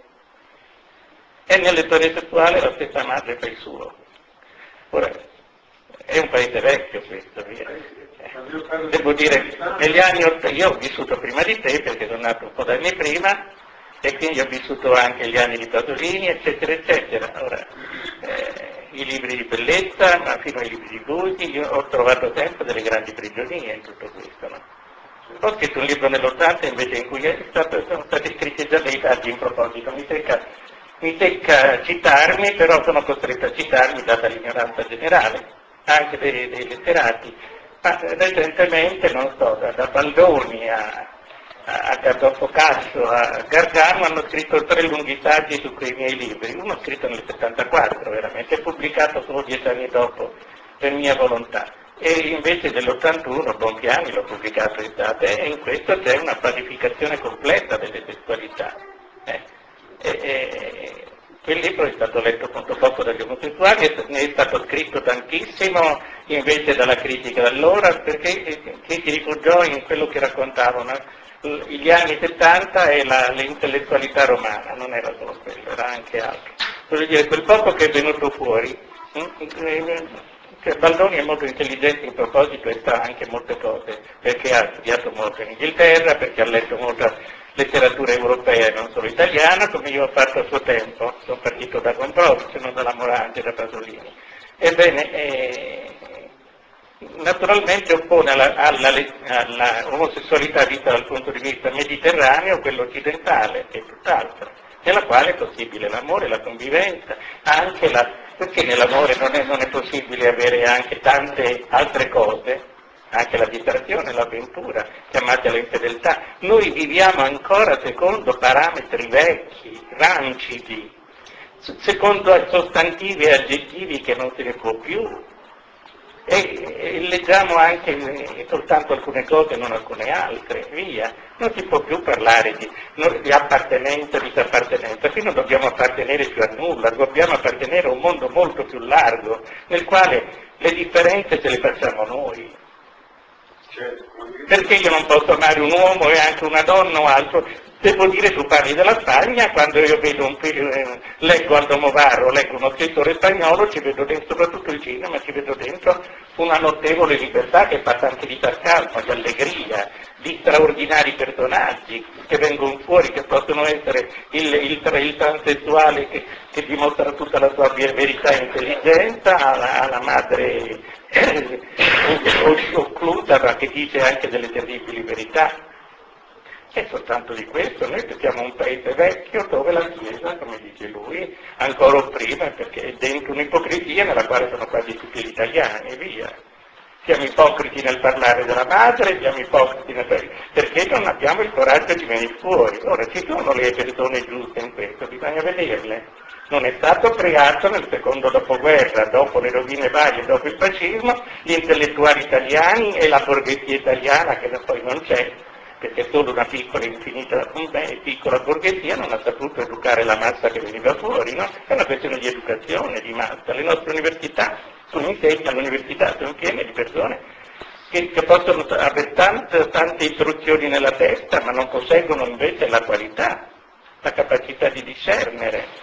E nell'eterosessuale la stessa madre fa il suo. Ora, è un paese vecchio questo, via. Devo dire, negli anni ottanta, io ho vissuto prima di te perché sono nato un po' d'anni prima, e quindi ho vissuto anche gli anni di Pasolini, eccetera, eccetera. Ora, eh, i libri di bellezza, ma fino ai libri di Busi, io ho trovato sempre delle grandi prigionie in tutto questo, no? Ho scritto un libro nell'ottanta invece in cui è stato, sono stati scritti già dei dati in proposito, mi secca, mi secca citarmi, però sono costretto a citarmi data l'ignoranza generale, anche dei, dei letterati, ma recentemente, non so, da, da Baldoni a a Gardolfo Casso, a Gargano hanno scritto tre lunghi saggi su quei miei libri, uno scritto nel settantaquattro veramente, pubblicato solo dieci anni dopo per mia volontà, e invece nell'ottantuno Bonpiani l'ho pubblicato in estate, e in questo c'è una parificazione completa delle sessualità. Eh, e, e, quel libro è stato letto molto poco dagli omosessuali, ne è stato scritto tantissimo invece dalla critica d'allora, perché chi si rifugiò in quello che raccontavano gli anni settanta e la, l'intellettualità romana, non era solo quello, era anche altro. Voglio dire, quel poco che è venuto fuori, cioè Baldoni è molto intelligente in proposito e sa anche molte cose, perché ha studiato molto in Inghilterra, perché ha letto molto letteratura europea e non solo italiana, come io ho fatto a suo tempo, sono partito da Gombrowicz, non da Lamorante, da Pasolini. Ebbene, eh, naturalmente oppone alla, alla, alla omosessualità vista dal punto di vista mediterraneo quello occidentale, che è tutt'altro, nella quale è possibile l'amore, la convivenza, anche la, perché nell'amore non è, non è possibile avere anche tante altre cose, anche la distrazione, l'avventura, chiamate alla infedeltà. Noi viviamo ancora secondo parametri vecchi, rancidi, secondo sostantivi e aggettivi che non se ne può più. E, e leggiamo anche eh, soltanto alcune cose, non alcune altre, via. Non si può più parlare di, no, di appartenenza, disappartenenza, qui non dobbiamo appartenere più a nulla, dobbiamo appartenere a un mondo molto più largo, nel quale le differenze ce le facciamo noi. Perché io non posso amare un uomo e anche una donna o altro? Devo dire, tu parli della Spagna, quando io vedo un film, eh, leggo Almodovar o leggo uno scrittore spagnolo, ci vedo dentro, soprattutto il cinema, ci vedo dentro una notevole libertà che fa anche di sarcasmo, di allegria, di straordinari personaggi che vengono fuori, che possono essere il, il, il transessuale che, che dimostra tutta la sua verità e intelligenza, alla, alla madre eh, occlusa, ma che dice anche delle terribili verità. È soltanto di questo, noi siamo un paese vecchio dove la Chiesa, come dice lui, ancora opprime perché è dentro un'ipocrisia nella quale sono quasi tutti gli italiani, via. Siamo ipocriti nel parlare della madre, siamo ipocriti nel... perché non abbiamo il coraggio di venire fuori. Ora ci sono le persone giuste in questo, bisogna vederle. Non è stato creato nel secondo dopoguerra, dopo le rovine varie, dopo il fascismo, gli intellettuali italiani e la borghesia italiana, che poi non c'è, perché solo una piccola, infinita, beh, piccola borghesia non ha saputo educare la massa che veniva fuori, no? È una questione di educazione, di massa. Le nostre università sono insieme, all'università sono piene di persone che, che possono avere tante, tante istruzioni nella testa, ma non posseggono invece la qualità, la capacità di discernere.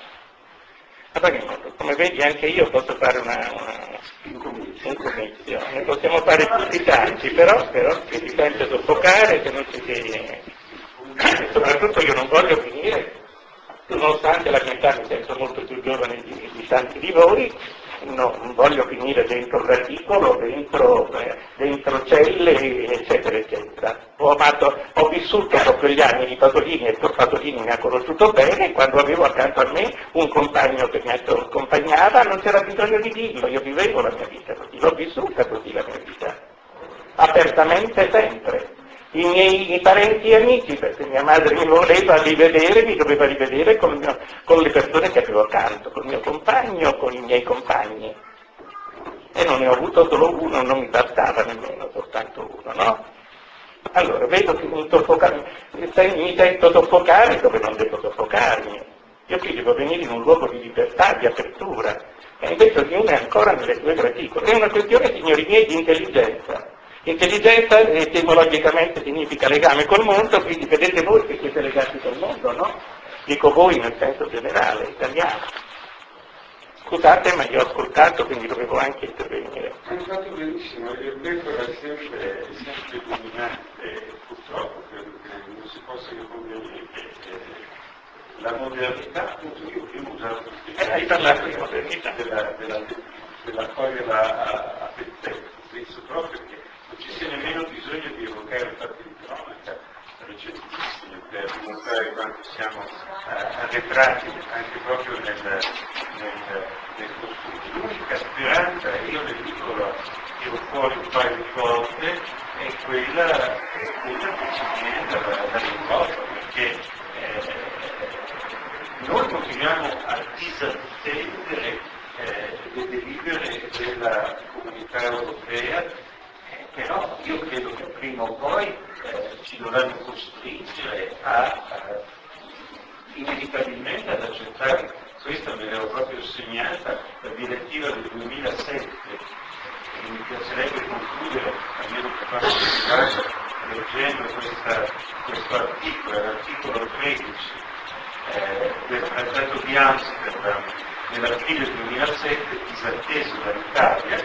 Come vedi anche io posso fare una, una incommissione, possiamo fare tutti tanti, però, però che si sente soffocare, che non si si... soprattutto io non voglio finire, nonostante la mia età mi sento molto più giovane di, di tanti di voi, non voglio finire dentro un articolo, dentro, eh, dentro celle, eccetera, eccetera. Ho, amato, ho vissuto dopo gli anni di Pasolini e Pasolini mi ha conosciuto bene, quando avevo accanto a me un compagno che mi accompagnava, non c'era bisogno di dirlo, io vivevo la mia vita così, l'ho vissuta così la mia vita, apertamente sempre. I miei i parenti e amici, perché mia madre mi voleva rivedere, mi doveva rivedere con, mio, con le persone che avevo accanto, con il mio compagno, con i miei compagni. E non ne ho avuto solo uno, non mi bastava nemmeno soltanto uno, no? Allora, vedo che mi, mi sento soffocare dove non devo soffocarmi. Io qui devo venire in un luogo di libertà, di apertura, e invece ognuno è ancora nelle sue graticole. È una questione, signori miei, di intelligenza. Intelligenza etimologicamente significa legame col mondo, quindi vedete voi che siete legati col mondo, no? Dico voi nel senso generale, italiano. Scusate, ma io ho ascoltato, quindi dovevo anche intervenire.
Hai fatto benissimo, il becco era sempre, sempre dominante, purtroppo credo che non si possa riconvenire che la modernità, appunto io prima ho usato questi
Eh, hai parlato di modernità.
della, della, della cogliere a, a pezzetti, penso proprio che non ci sia nemmeno bisogno di evocare fatti di cronaca recentissimi per dimostrare quanto siamo uh, arretrati anche proprio nel, nel, nel costruire. L'unica speranza, io le dico, la tiro fuori un paio di volte, è quella, è quella che ci viene dall'Europa, perché eh, noi continuiamo a disattendere eh, le delibere della comunità europea, eh, però io credo che prima o poi eh, ci dovranno costringere a, a inevitabilmente ad accettare. Questa me l'ero proprio segnata la direttiva del duemilasette, e mi piacerebbe concludere, almeno per quanto mi riguarda, leggendo questa, questo articolo, l'articolo tredici eh, del Trattato di Amsterdam nell'aprile duemilasette, disatteso dall'Italia,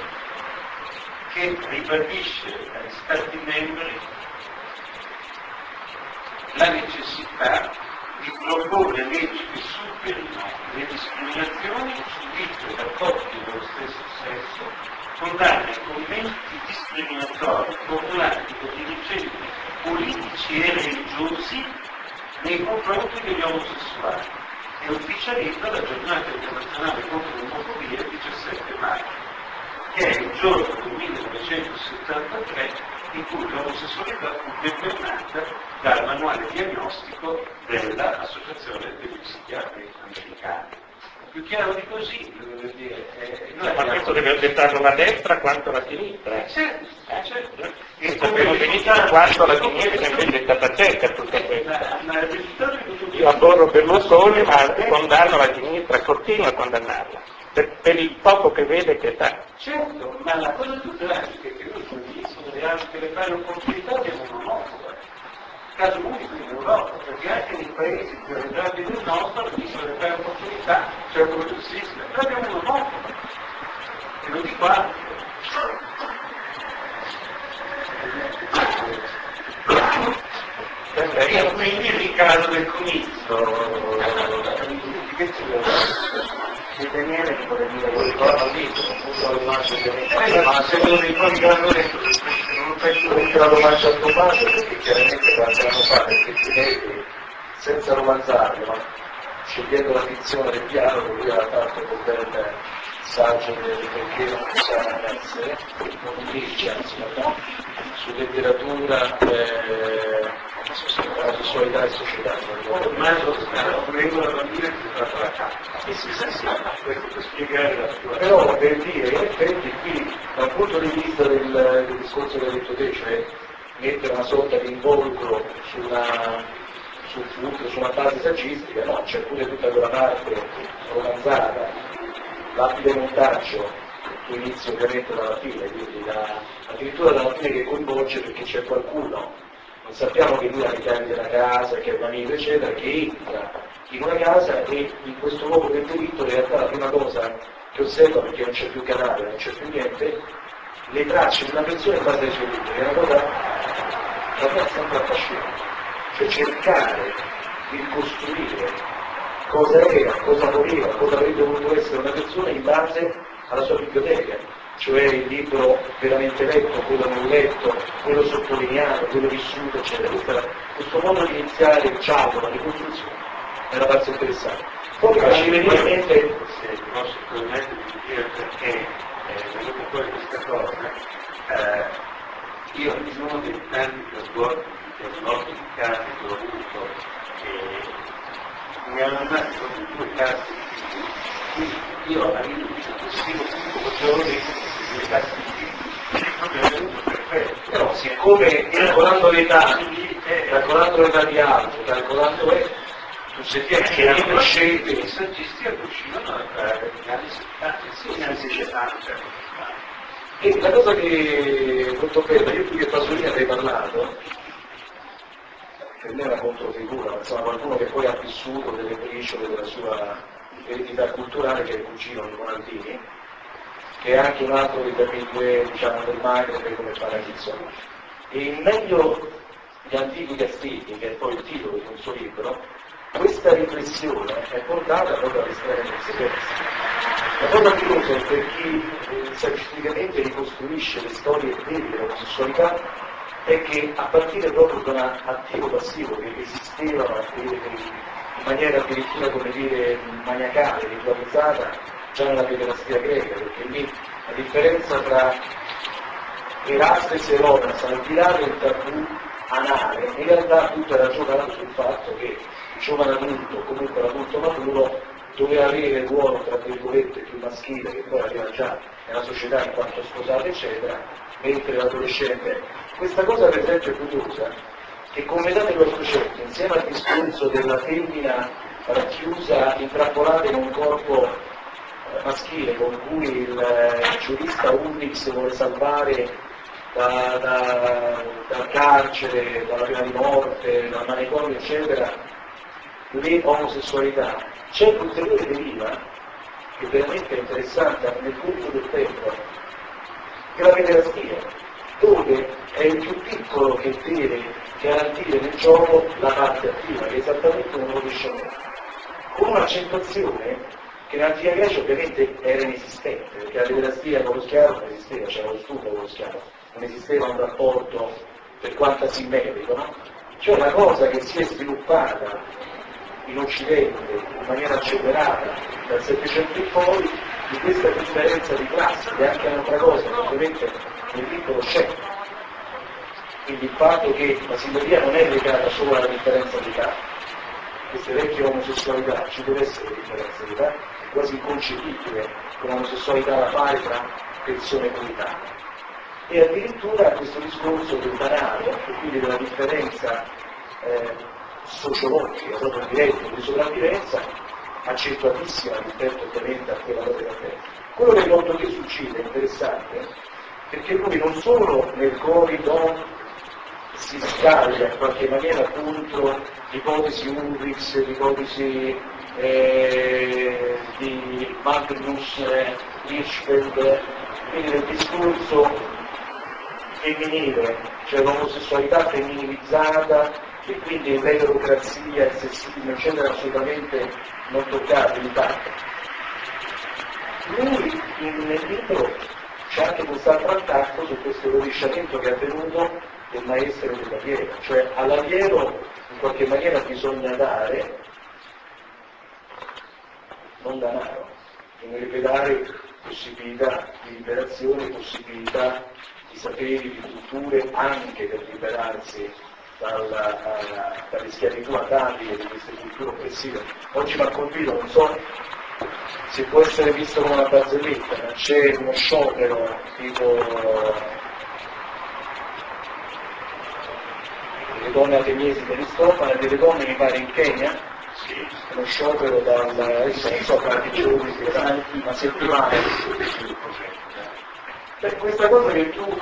che ribadisce agli Stati membri
la necessità di proporre leggi che superino le discriminazioni subite da coppie dello stesso sesso, condanne a commenti discriminatori formulati da dirigenti politici e religiosi nei confronti degli omosessuali e ufficializza la giornata internazionale contro l'omofobia il diciassette maggio, che è il giorno del millenovecentosettantatré in cui l'omosessualità fu determinata dal manuale diagnostico dell'Associazione degli Psichiatri Americani. Più chiaro di così, voglio dire, eh, noi
Ma questo deve oggettarlo la destra quanto la sinistra.
certo, eh, certo.
E sappiamo benissimo quanto la sinistra invece è stata attenta a tutto questo.
Ma, ma il risultato di tutto
Io aborro Berlusconi, ma condanno la sinistra, continuo a condannarla, per, per il poco che vede che sa.
certo, ma la cosa più tragica è che noi sul ministro delle altre le pari opportunità abbiamo un omofobo. Caso unico in Europa, perché anche nei paesi più arretrati del nostro, il ministro delle pari opportunità c'è un progressista, noi abbiamo un omofobo. E lo dico altro. E quindi il caso del comizio,
di Daniele che vuole dire qualcosa lì,
ma se uno dei tuoi grandi non penso
che la romanza a tuo padre, perché chiaramente qualche anno fa nel ventimetri, senza romanzarlo, ma scegliendo la finzione del dialogo, lui ha fatto un bel saggio di perché non possiamo essere, non dice, anzi, no, su letteratura, eh, la sessualità e società.
ormai lo stanno venendo la bambina che è stata la casa.
E sì, sì, sì.
Questo per spiegare la sua.
Però per dire, in effetti qui dal punto di vista del, del discorso che hai detto te, cioè mettere una sorta di involucro sulla, sul futuro, su una base saggistica, no, c'è pure tutta quella parte romanzata, l'abile montaggio, tu inizi ovviamente dalla fine, quindi da, addirittura dalla fine che coinvolge perché c'è qualcuno, non sappiamo che lui ha le chiavi della casa, che è un amico eccetera, che entra in una casa e in questo luogo del delitto in realtà la prima cosa che osserva, perché non c'è più canale, non c'è più niente, le tracce di una persona in base ai suoi libri, che è una cosa che a me sempre affascinante, cioè cercare di ricostruire cosa era, cosa voleva, cosa avrebbe voluto essere una persona in base alla sua biblioteca, cioè il libro veramente letto, quello non letto, quello sottolineato, quello vissuto, eccetera. Questo, questo modo di iniziare il ciao, la ricostruzione, è una parte interessante. Poi ci veniva in mente,
se posso permettere di dire perché è venuta fuori questa cosa, eh, io in uno dei tanti trasbordi di casi che ho avuto, eh, mi hanno dato proprio due casi di figli, io all'inizio successivo potevo vedere due casi di figli, proprio è venuto perfetto.
però siccome calcolando l'età, calcolando l'età di altro, calcolando le se ti erano scelte,
I saggisti riuscivano a fare gli anni settanta, sì, gli anni settanta.
e la cosa che molto bella, io più che Pasolini avrei parlato, per me è una controfigura, ma insomma qualcuno che poi ha vissuto delle briciole della sua eredità culturale, che è il cugino di Bonaldini, che è anche un altro dei famiglie, diciamo, del Maghreb come Paradiso. E in meglio gli antichi castigli, che è poi il titolo di un suo libro, questa riflessione è portata proprio all'estrema conseguenza. La cosa curiosa è per chi eh, saggisticamente ricostruisce le storie vere dell'omosessualità è che a partire proprio da un attivo passivo che esisteva in maniera addirittura, come dire, maniacale, ritualizzata già nella pederastia greca, perché lì la differenza tra Erastes e Ronas, al di là del tabù anale, in realtà tutto era giocato sul fatto che il giovane adulto, comunque l'adulto maturo, doveva avere il ruolo, tra virgolette, più maschile, che poi aveva già nella società in quanto sposato, eccetera, mentre l'adolescente. Questa cosa per esempio è curiosa, che come da nell'Ottocento, insieme al discorso della femmina racchiusa, intrappolata in un corpo eh, maschile, con cui il, eh, il giurista Unnix vuole salvare da, da, dal carcere, dalla pena di morte, dal manicomio, eccetera, le omosessualità, c'è un'ulteriore deriva che veramente è interessante nel corso del tempo, che è la pederastia. dove è il più piccolo che deve garantire nel gioco la parte attiva, che è esattamente un rovesciamento, con un'accentuazione che nell'antica Grecia ovviamente era inesistente, perché la pederastia con lo schiavo non esisteva, c'era lo stupro con lo schiavo, non esisteva un rapporto per quanto asimmetrico, no? Cioè una cosa che si è sviluppata in Occidente in maniera accelerata dal Settecento in poi, di questa differenza di classe, che è anche un'altra cosa che ovviamente nel piccolo c'è. Quindi il fatto che la simmetria non è legata solo alla differenza di età, queste vecchie omosessualità, ci deve essere differenza di età, è quasi inconcepibile con l'omosessualità alla pari tra persone coetanee. E addirittura questo discorso del danaro, e quindi della differenza eh, sociologica, proprio diretta, di sopravvivenza, accentuatissima rispetto ovviamente a quella della terra. Quello che molto che succede è interessante, perché lui non solo nel Coridon si scaglia in qualche maniera contro l'ipotesi Ulrichs, l'ipotesi eh, di Magnus eh, Hirschfeld, quindi nel discorso femminile, cioè l'omosessualità femminilizzata e quindi l'eterocrazia, il sessismo, eccetera, assolutamente non toccabili in parte. Lui nel libro c'è anche quest'altro attacco su questo rovesciamento che è avvenuto del maestro e dell'alliero, cioè all'alliero in qualche maniera bisogna dare non denaro, bisogna rivelare possibilità di liberazione, possibilità di saperi, di culture, anche per liberarsi dalla, dalle schiavitù atabili di queste culture oppressive. Oggi mi ha colpito, non so se può essere visto come una barzelletta, ma c'è uno sciopero tipo delle donne ateniesi dell'Istofana e delle donne mi pare in Kenya, uno sciopero dal, adesso non so quanti giorni, una settimana. Beh, questa cosa che tu,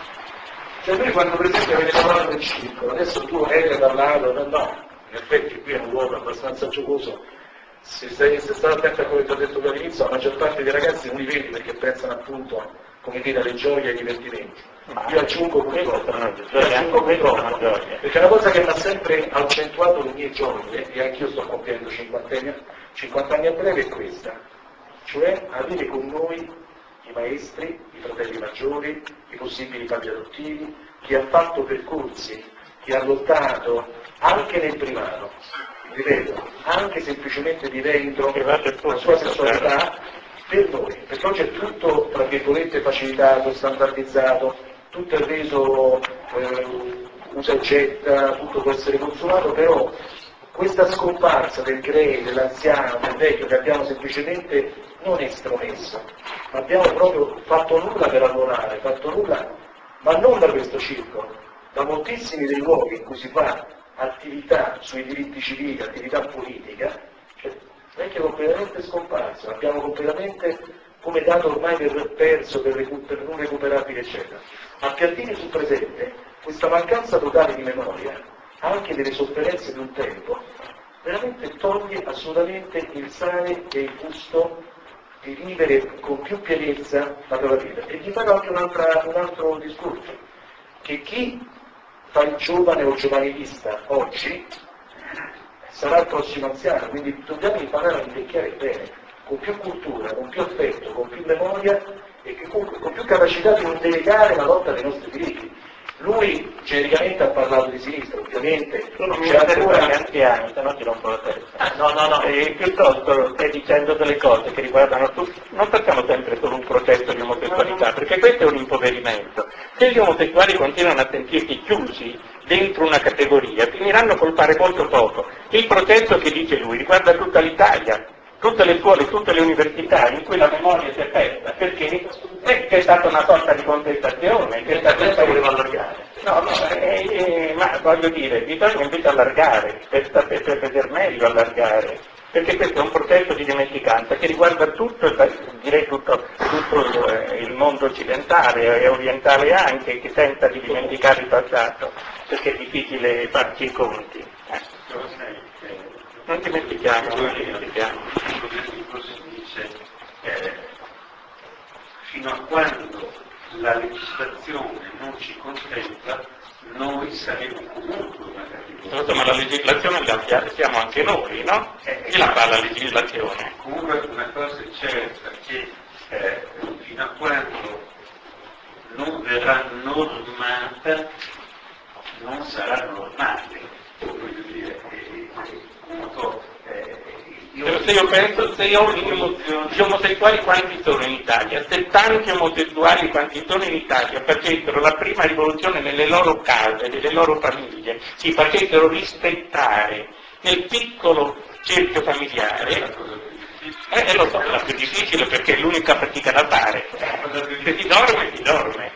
cioè noi quando per esempio avete parlato del circolo, adesso tu hai parlato, no, no, in effetti qui è un luogo abbastanza giocoso, se stai, se stai attento a quello che ti ho detto all'inizio, la maggior parte dei ragazzi non li vedi perché pensano appunto, come dire, alle gioie e ai divertimenti. Io aggiungo purtroppo, io aggiungo purtroppo, perché è una cosa che mi ha sempre accentuato le mie gioie, e anch'io sto compiendo cinquanta anni, cinquanta anni a breve, è questa, cioè avere con noi i maestri, i fratelli maggiori, i possibili padri adottivi, chi ha fatto percorsi, chi ha lottato anche nel privato, ripeto, anche semplicemente vivendo la sua sessualità per noi, perché oggi è tutto, tra virgolette, facilitato, standardizzato, tutto è reso eh, usa e getta, tutto può essere consumato, però questa scomparsa del grey, dell'anziano, del vecchio che abbiamo semplicemente non estromesso, ma abbiamo proprio fatto nulla per lavorare, fatto nulla, ma non da questo circo, da moltissimi dei luoghi in cui si fa attività sui diritti civili, attività politica, cioè, non è che è completamente scomparso, l'abbiamo completamente come dato ormai per perso, per, recu- per non recuperabile, eccetera. Appiattire sul presente questa mancanza totale di memoria, anche delle sofferenze di un tempo, veramente toglie assolutamente il sale e il gusto di vivere con più pienezza la propria vita. E gli farò anche un altro discorso, che chi fa il giovane o giovanilista oggi sarà il prossimo anziano, quindi dobbiamo imparare a invecchiare bene, con più cultura, con più affetto, con più memoria e con, con più capacità di non delegare la lotta dei nostri diritti. Lui genericamente ha parlato di sinistra, ovviamente.
Tu non mi ancora gli anziani, se no ti rompo la testa. No, no, no, e piuttosto stai dicendo delle cose che riguardano tutti. Non facciamo sempre solo un processo di omosessualità, perché questo è un impoverimento. Se gli omosessuali continuano a sentirsi chiusi dentro una categoria, finiranno col fare molto poco. Il processo che dice lui riguarda tutta l'Italia, tutte le scuole, tutte le università in cui la memoria si è persa, perché eh, c'è stata una sorta di contestazione, che
adesso voleva allargare.
No, no, eh, eh, ma voglio dire, bisogna invece allargare, per, per, per vedere meglio allargare, perché questo è un processo di dimenticanza che riguarda tutto, direi tutto, tutto eh, il mondo occidentale e orientale anche, che tenta di dimenticare il passato, perché è difficile farci i conti. Eh. Non dimentichiamo, non dimentichiamo.
Dice, eh, fino a quando la legislazione non ci contempla, noi saremo comunque una categoria.
Ma la legislazione la siamo anche noi, no? Chi la fa la legislazione?
Comunque una cosa è certa, che eh, fino a quando non verrà normata, non sarà normale. Voglio dire, eh, appunto, eh, io,
se io penso, se io ho gli omosessuali quanti sono in Italia? Se tanti omosessuali quanti sono in Italia facessero la prima rivoluzione nelle loro case, nelle loro famiglie, si facessero rispettare nel piccolo cerchio familiare, eh, eh, lo so, è la più difficile perché è l'unica fatica da fare. Se si dorme, si dorme.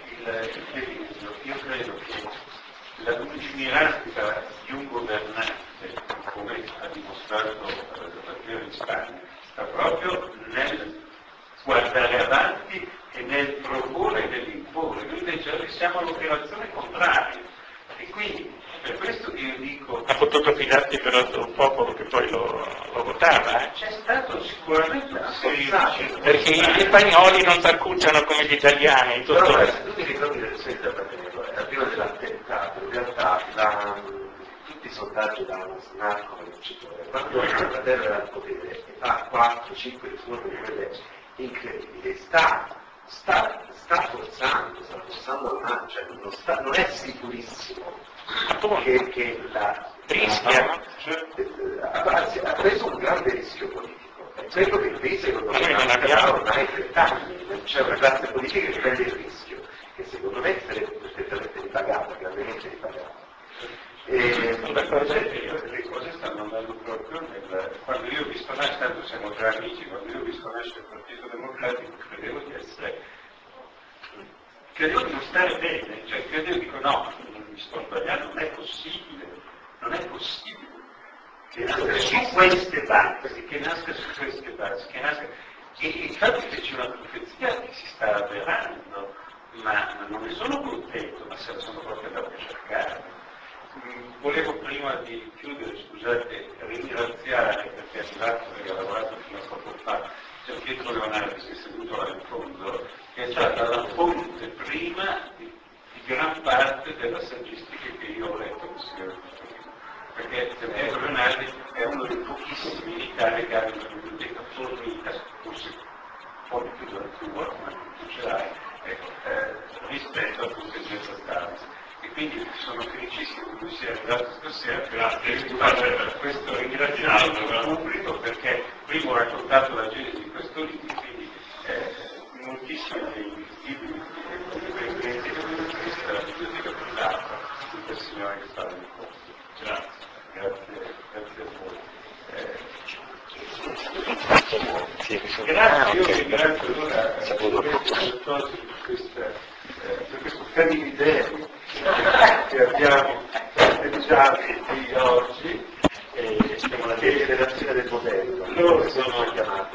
Io credo che la lungimiranza di un governante, come ha dimostrato la prima in Spagna, sta proprio nel guardare avanti e nel proporre e nell'imporre. Noi invece siamo all'operazione contraria. E quindi per questo che io dico...
Ha potuto fidarsi però di un popolo che poi lo, lo votava, eh?
C'è stato sicuramente una serie
perché gli spagnoli non si accucciano come gli italiani. Tutto...
Però se tu ti ricordi del senza Zapatero, prima dell'attentato, in realtà la, tutti i sondaggi davano Snarco come vincitore. Quando Zapatero era al potere e fa quattro cinque riforme quelle incredibili, sta, sta, sta forzando, sta forzando la mano, cioè non, sta, non è sicurissimo che, che la
rischia,
cioè, anzi, ha preso un grande rischio politico. È quello che qui secondo me
non abbiamo
ormai trent'anni, c'è una classe politica che prende il rischio, che secondo me sarebbe perfettamente ripagata, grandemente ripagata.
E le cose, le cose stanno andando proprio nel... Quando io ho visto nascere, tanto siamo già amici, quando io ho visto nascere il Partito Democratico credevo di essere... credevo di non stare bene, cioè credevo, dico no, mi sto sbagliando, non è possibile, non è possibile che nasca su queste basi, che nasca su queste basi, che nasca... E infatti c'è una profezia che si sta avverando, ma, ma non ne sono contento, ma se la sono proprio andata a cercare. Volevo prima di chiudere, scusate, ringraziare perché è arrivato e ha lavorato fino a poco fa Gian Pietro Leonardi, che è seduto là in fondo, che è stata la fonte prima di, di gran parte della saggistica che io ho letto con signor perché Gian Pietro Leonardi è uno dei pochissimi in Italia che ha una biblioteca fornita, forse un po' più della tua, ma tu ce l'hai, ecco, eh, rispetto a tutte le altre. E quindi sono felicissimo che lui sia arrivato stasera. Grazie di fare questo ringraziamento al pubblico perché prima ho raccontato la genesi di questo libro, quindi eh, moltissimi dei libri che questa è la biblioteca privata di quel signore che sta nel corso. Grazie, grazie, grazie a voi. Eh, grazie, io ringrazio allora per questo canimiderio che abbiamo festeggiato qui oggi e siamo alla generazione del modello. Loro sono chiamati,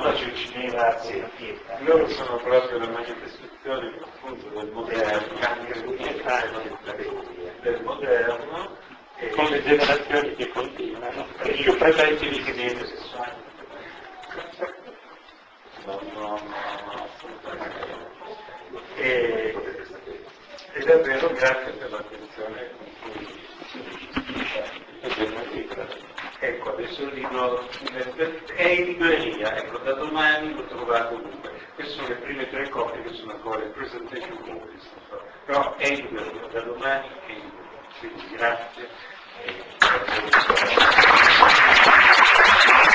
loro sono proprio la manifestazione appunto del moderno, del moderno e
con le generazioni che continuano, e più presenti di clienti sessuali.
No, no, no, no, assolutamente. E, e davvero grazie per l'attenzione con cui ecco, adesso il libro è in libreria, ecco, da domani lo trovate ovunque. Queste sono le prime tre copie che sono ancora in presentation copies, però è in libreria, da domani è in libreria. Quindi grazie. E grazie.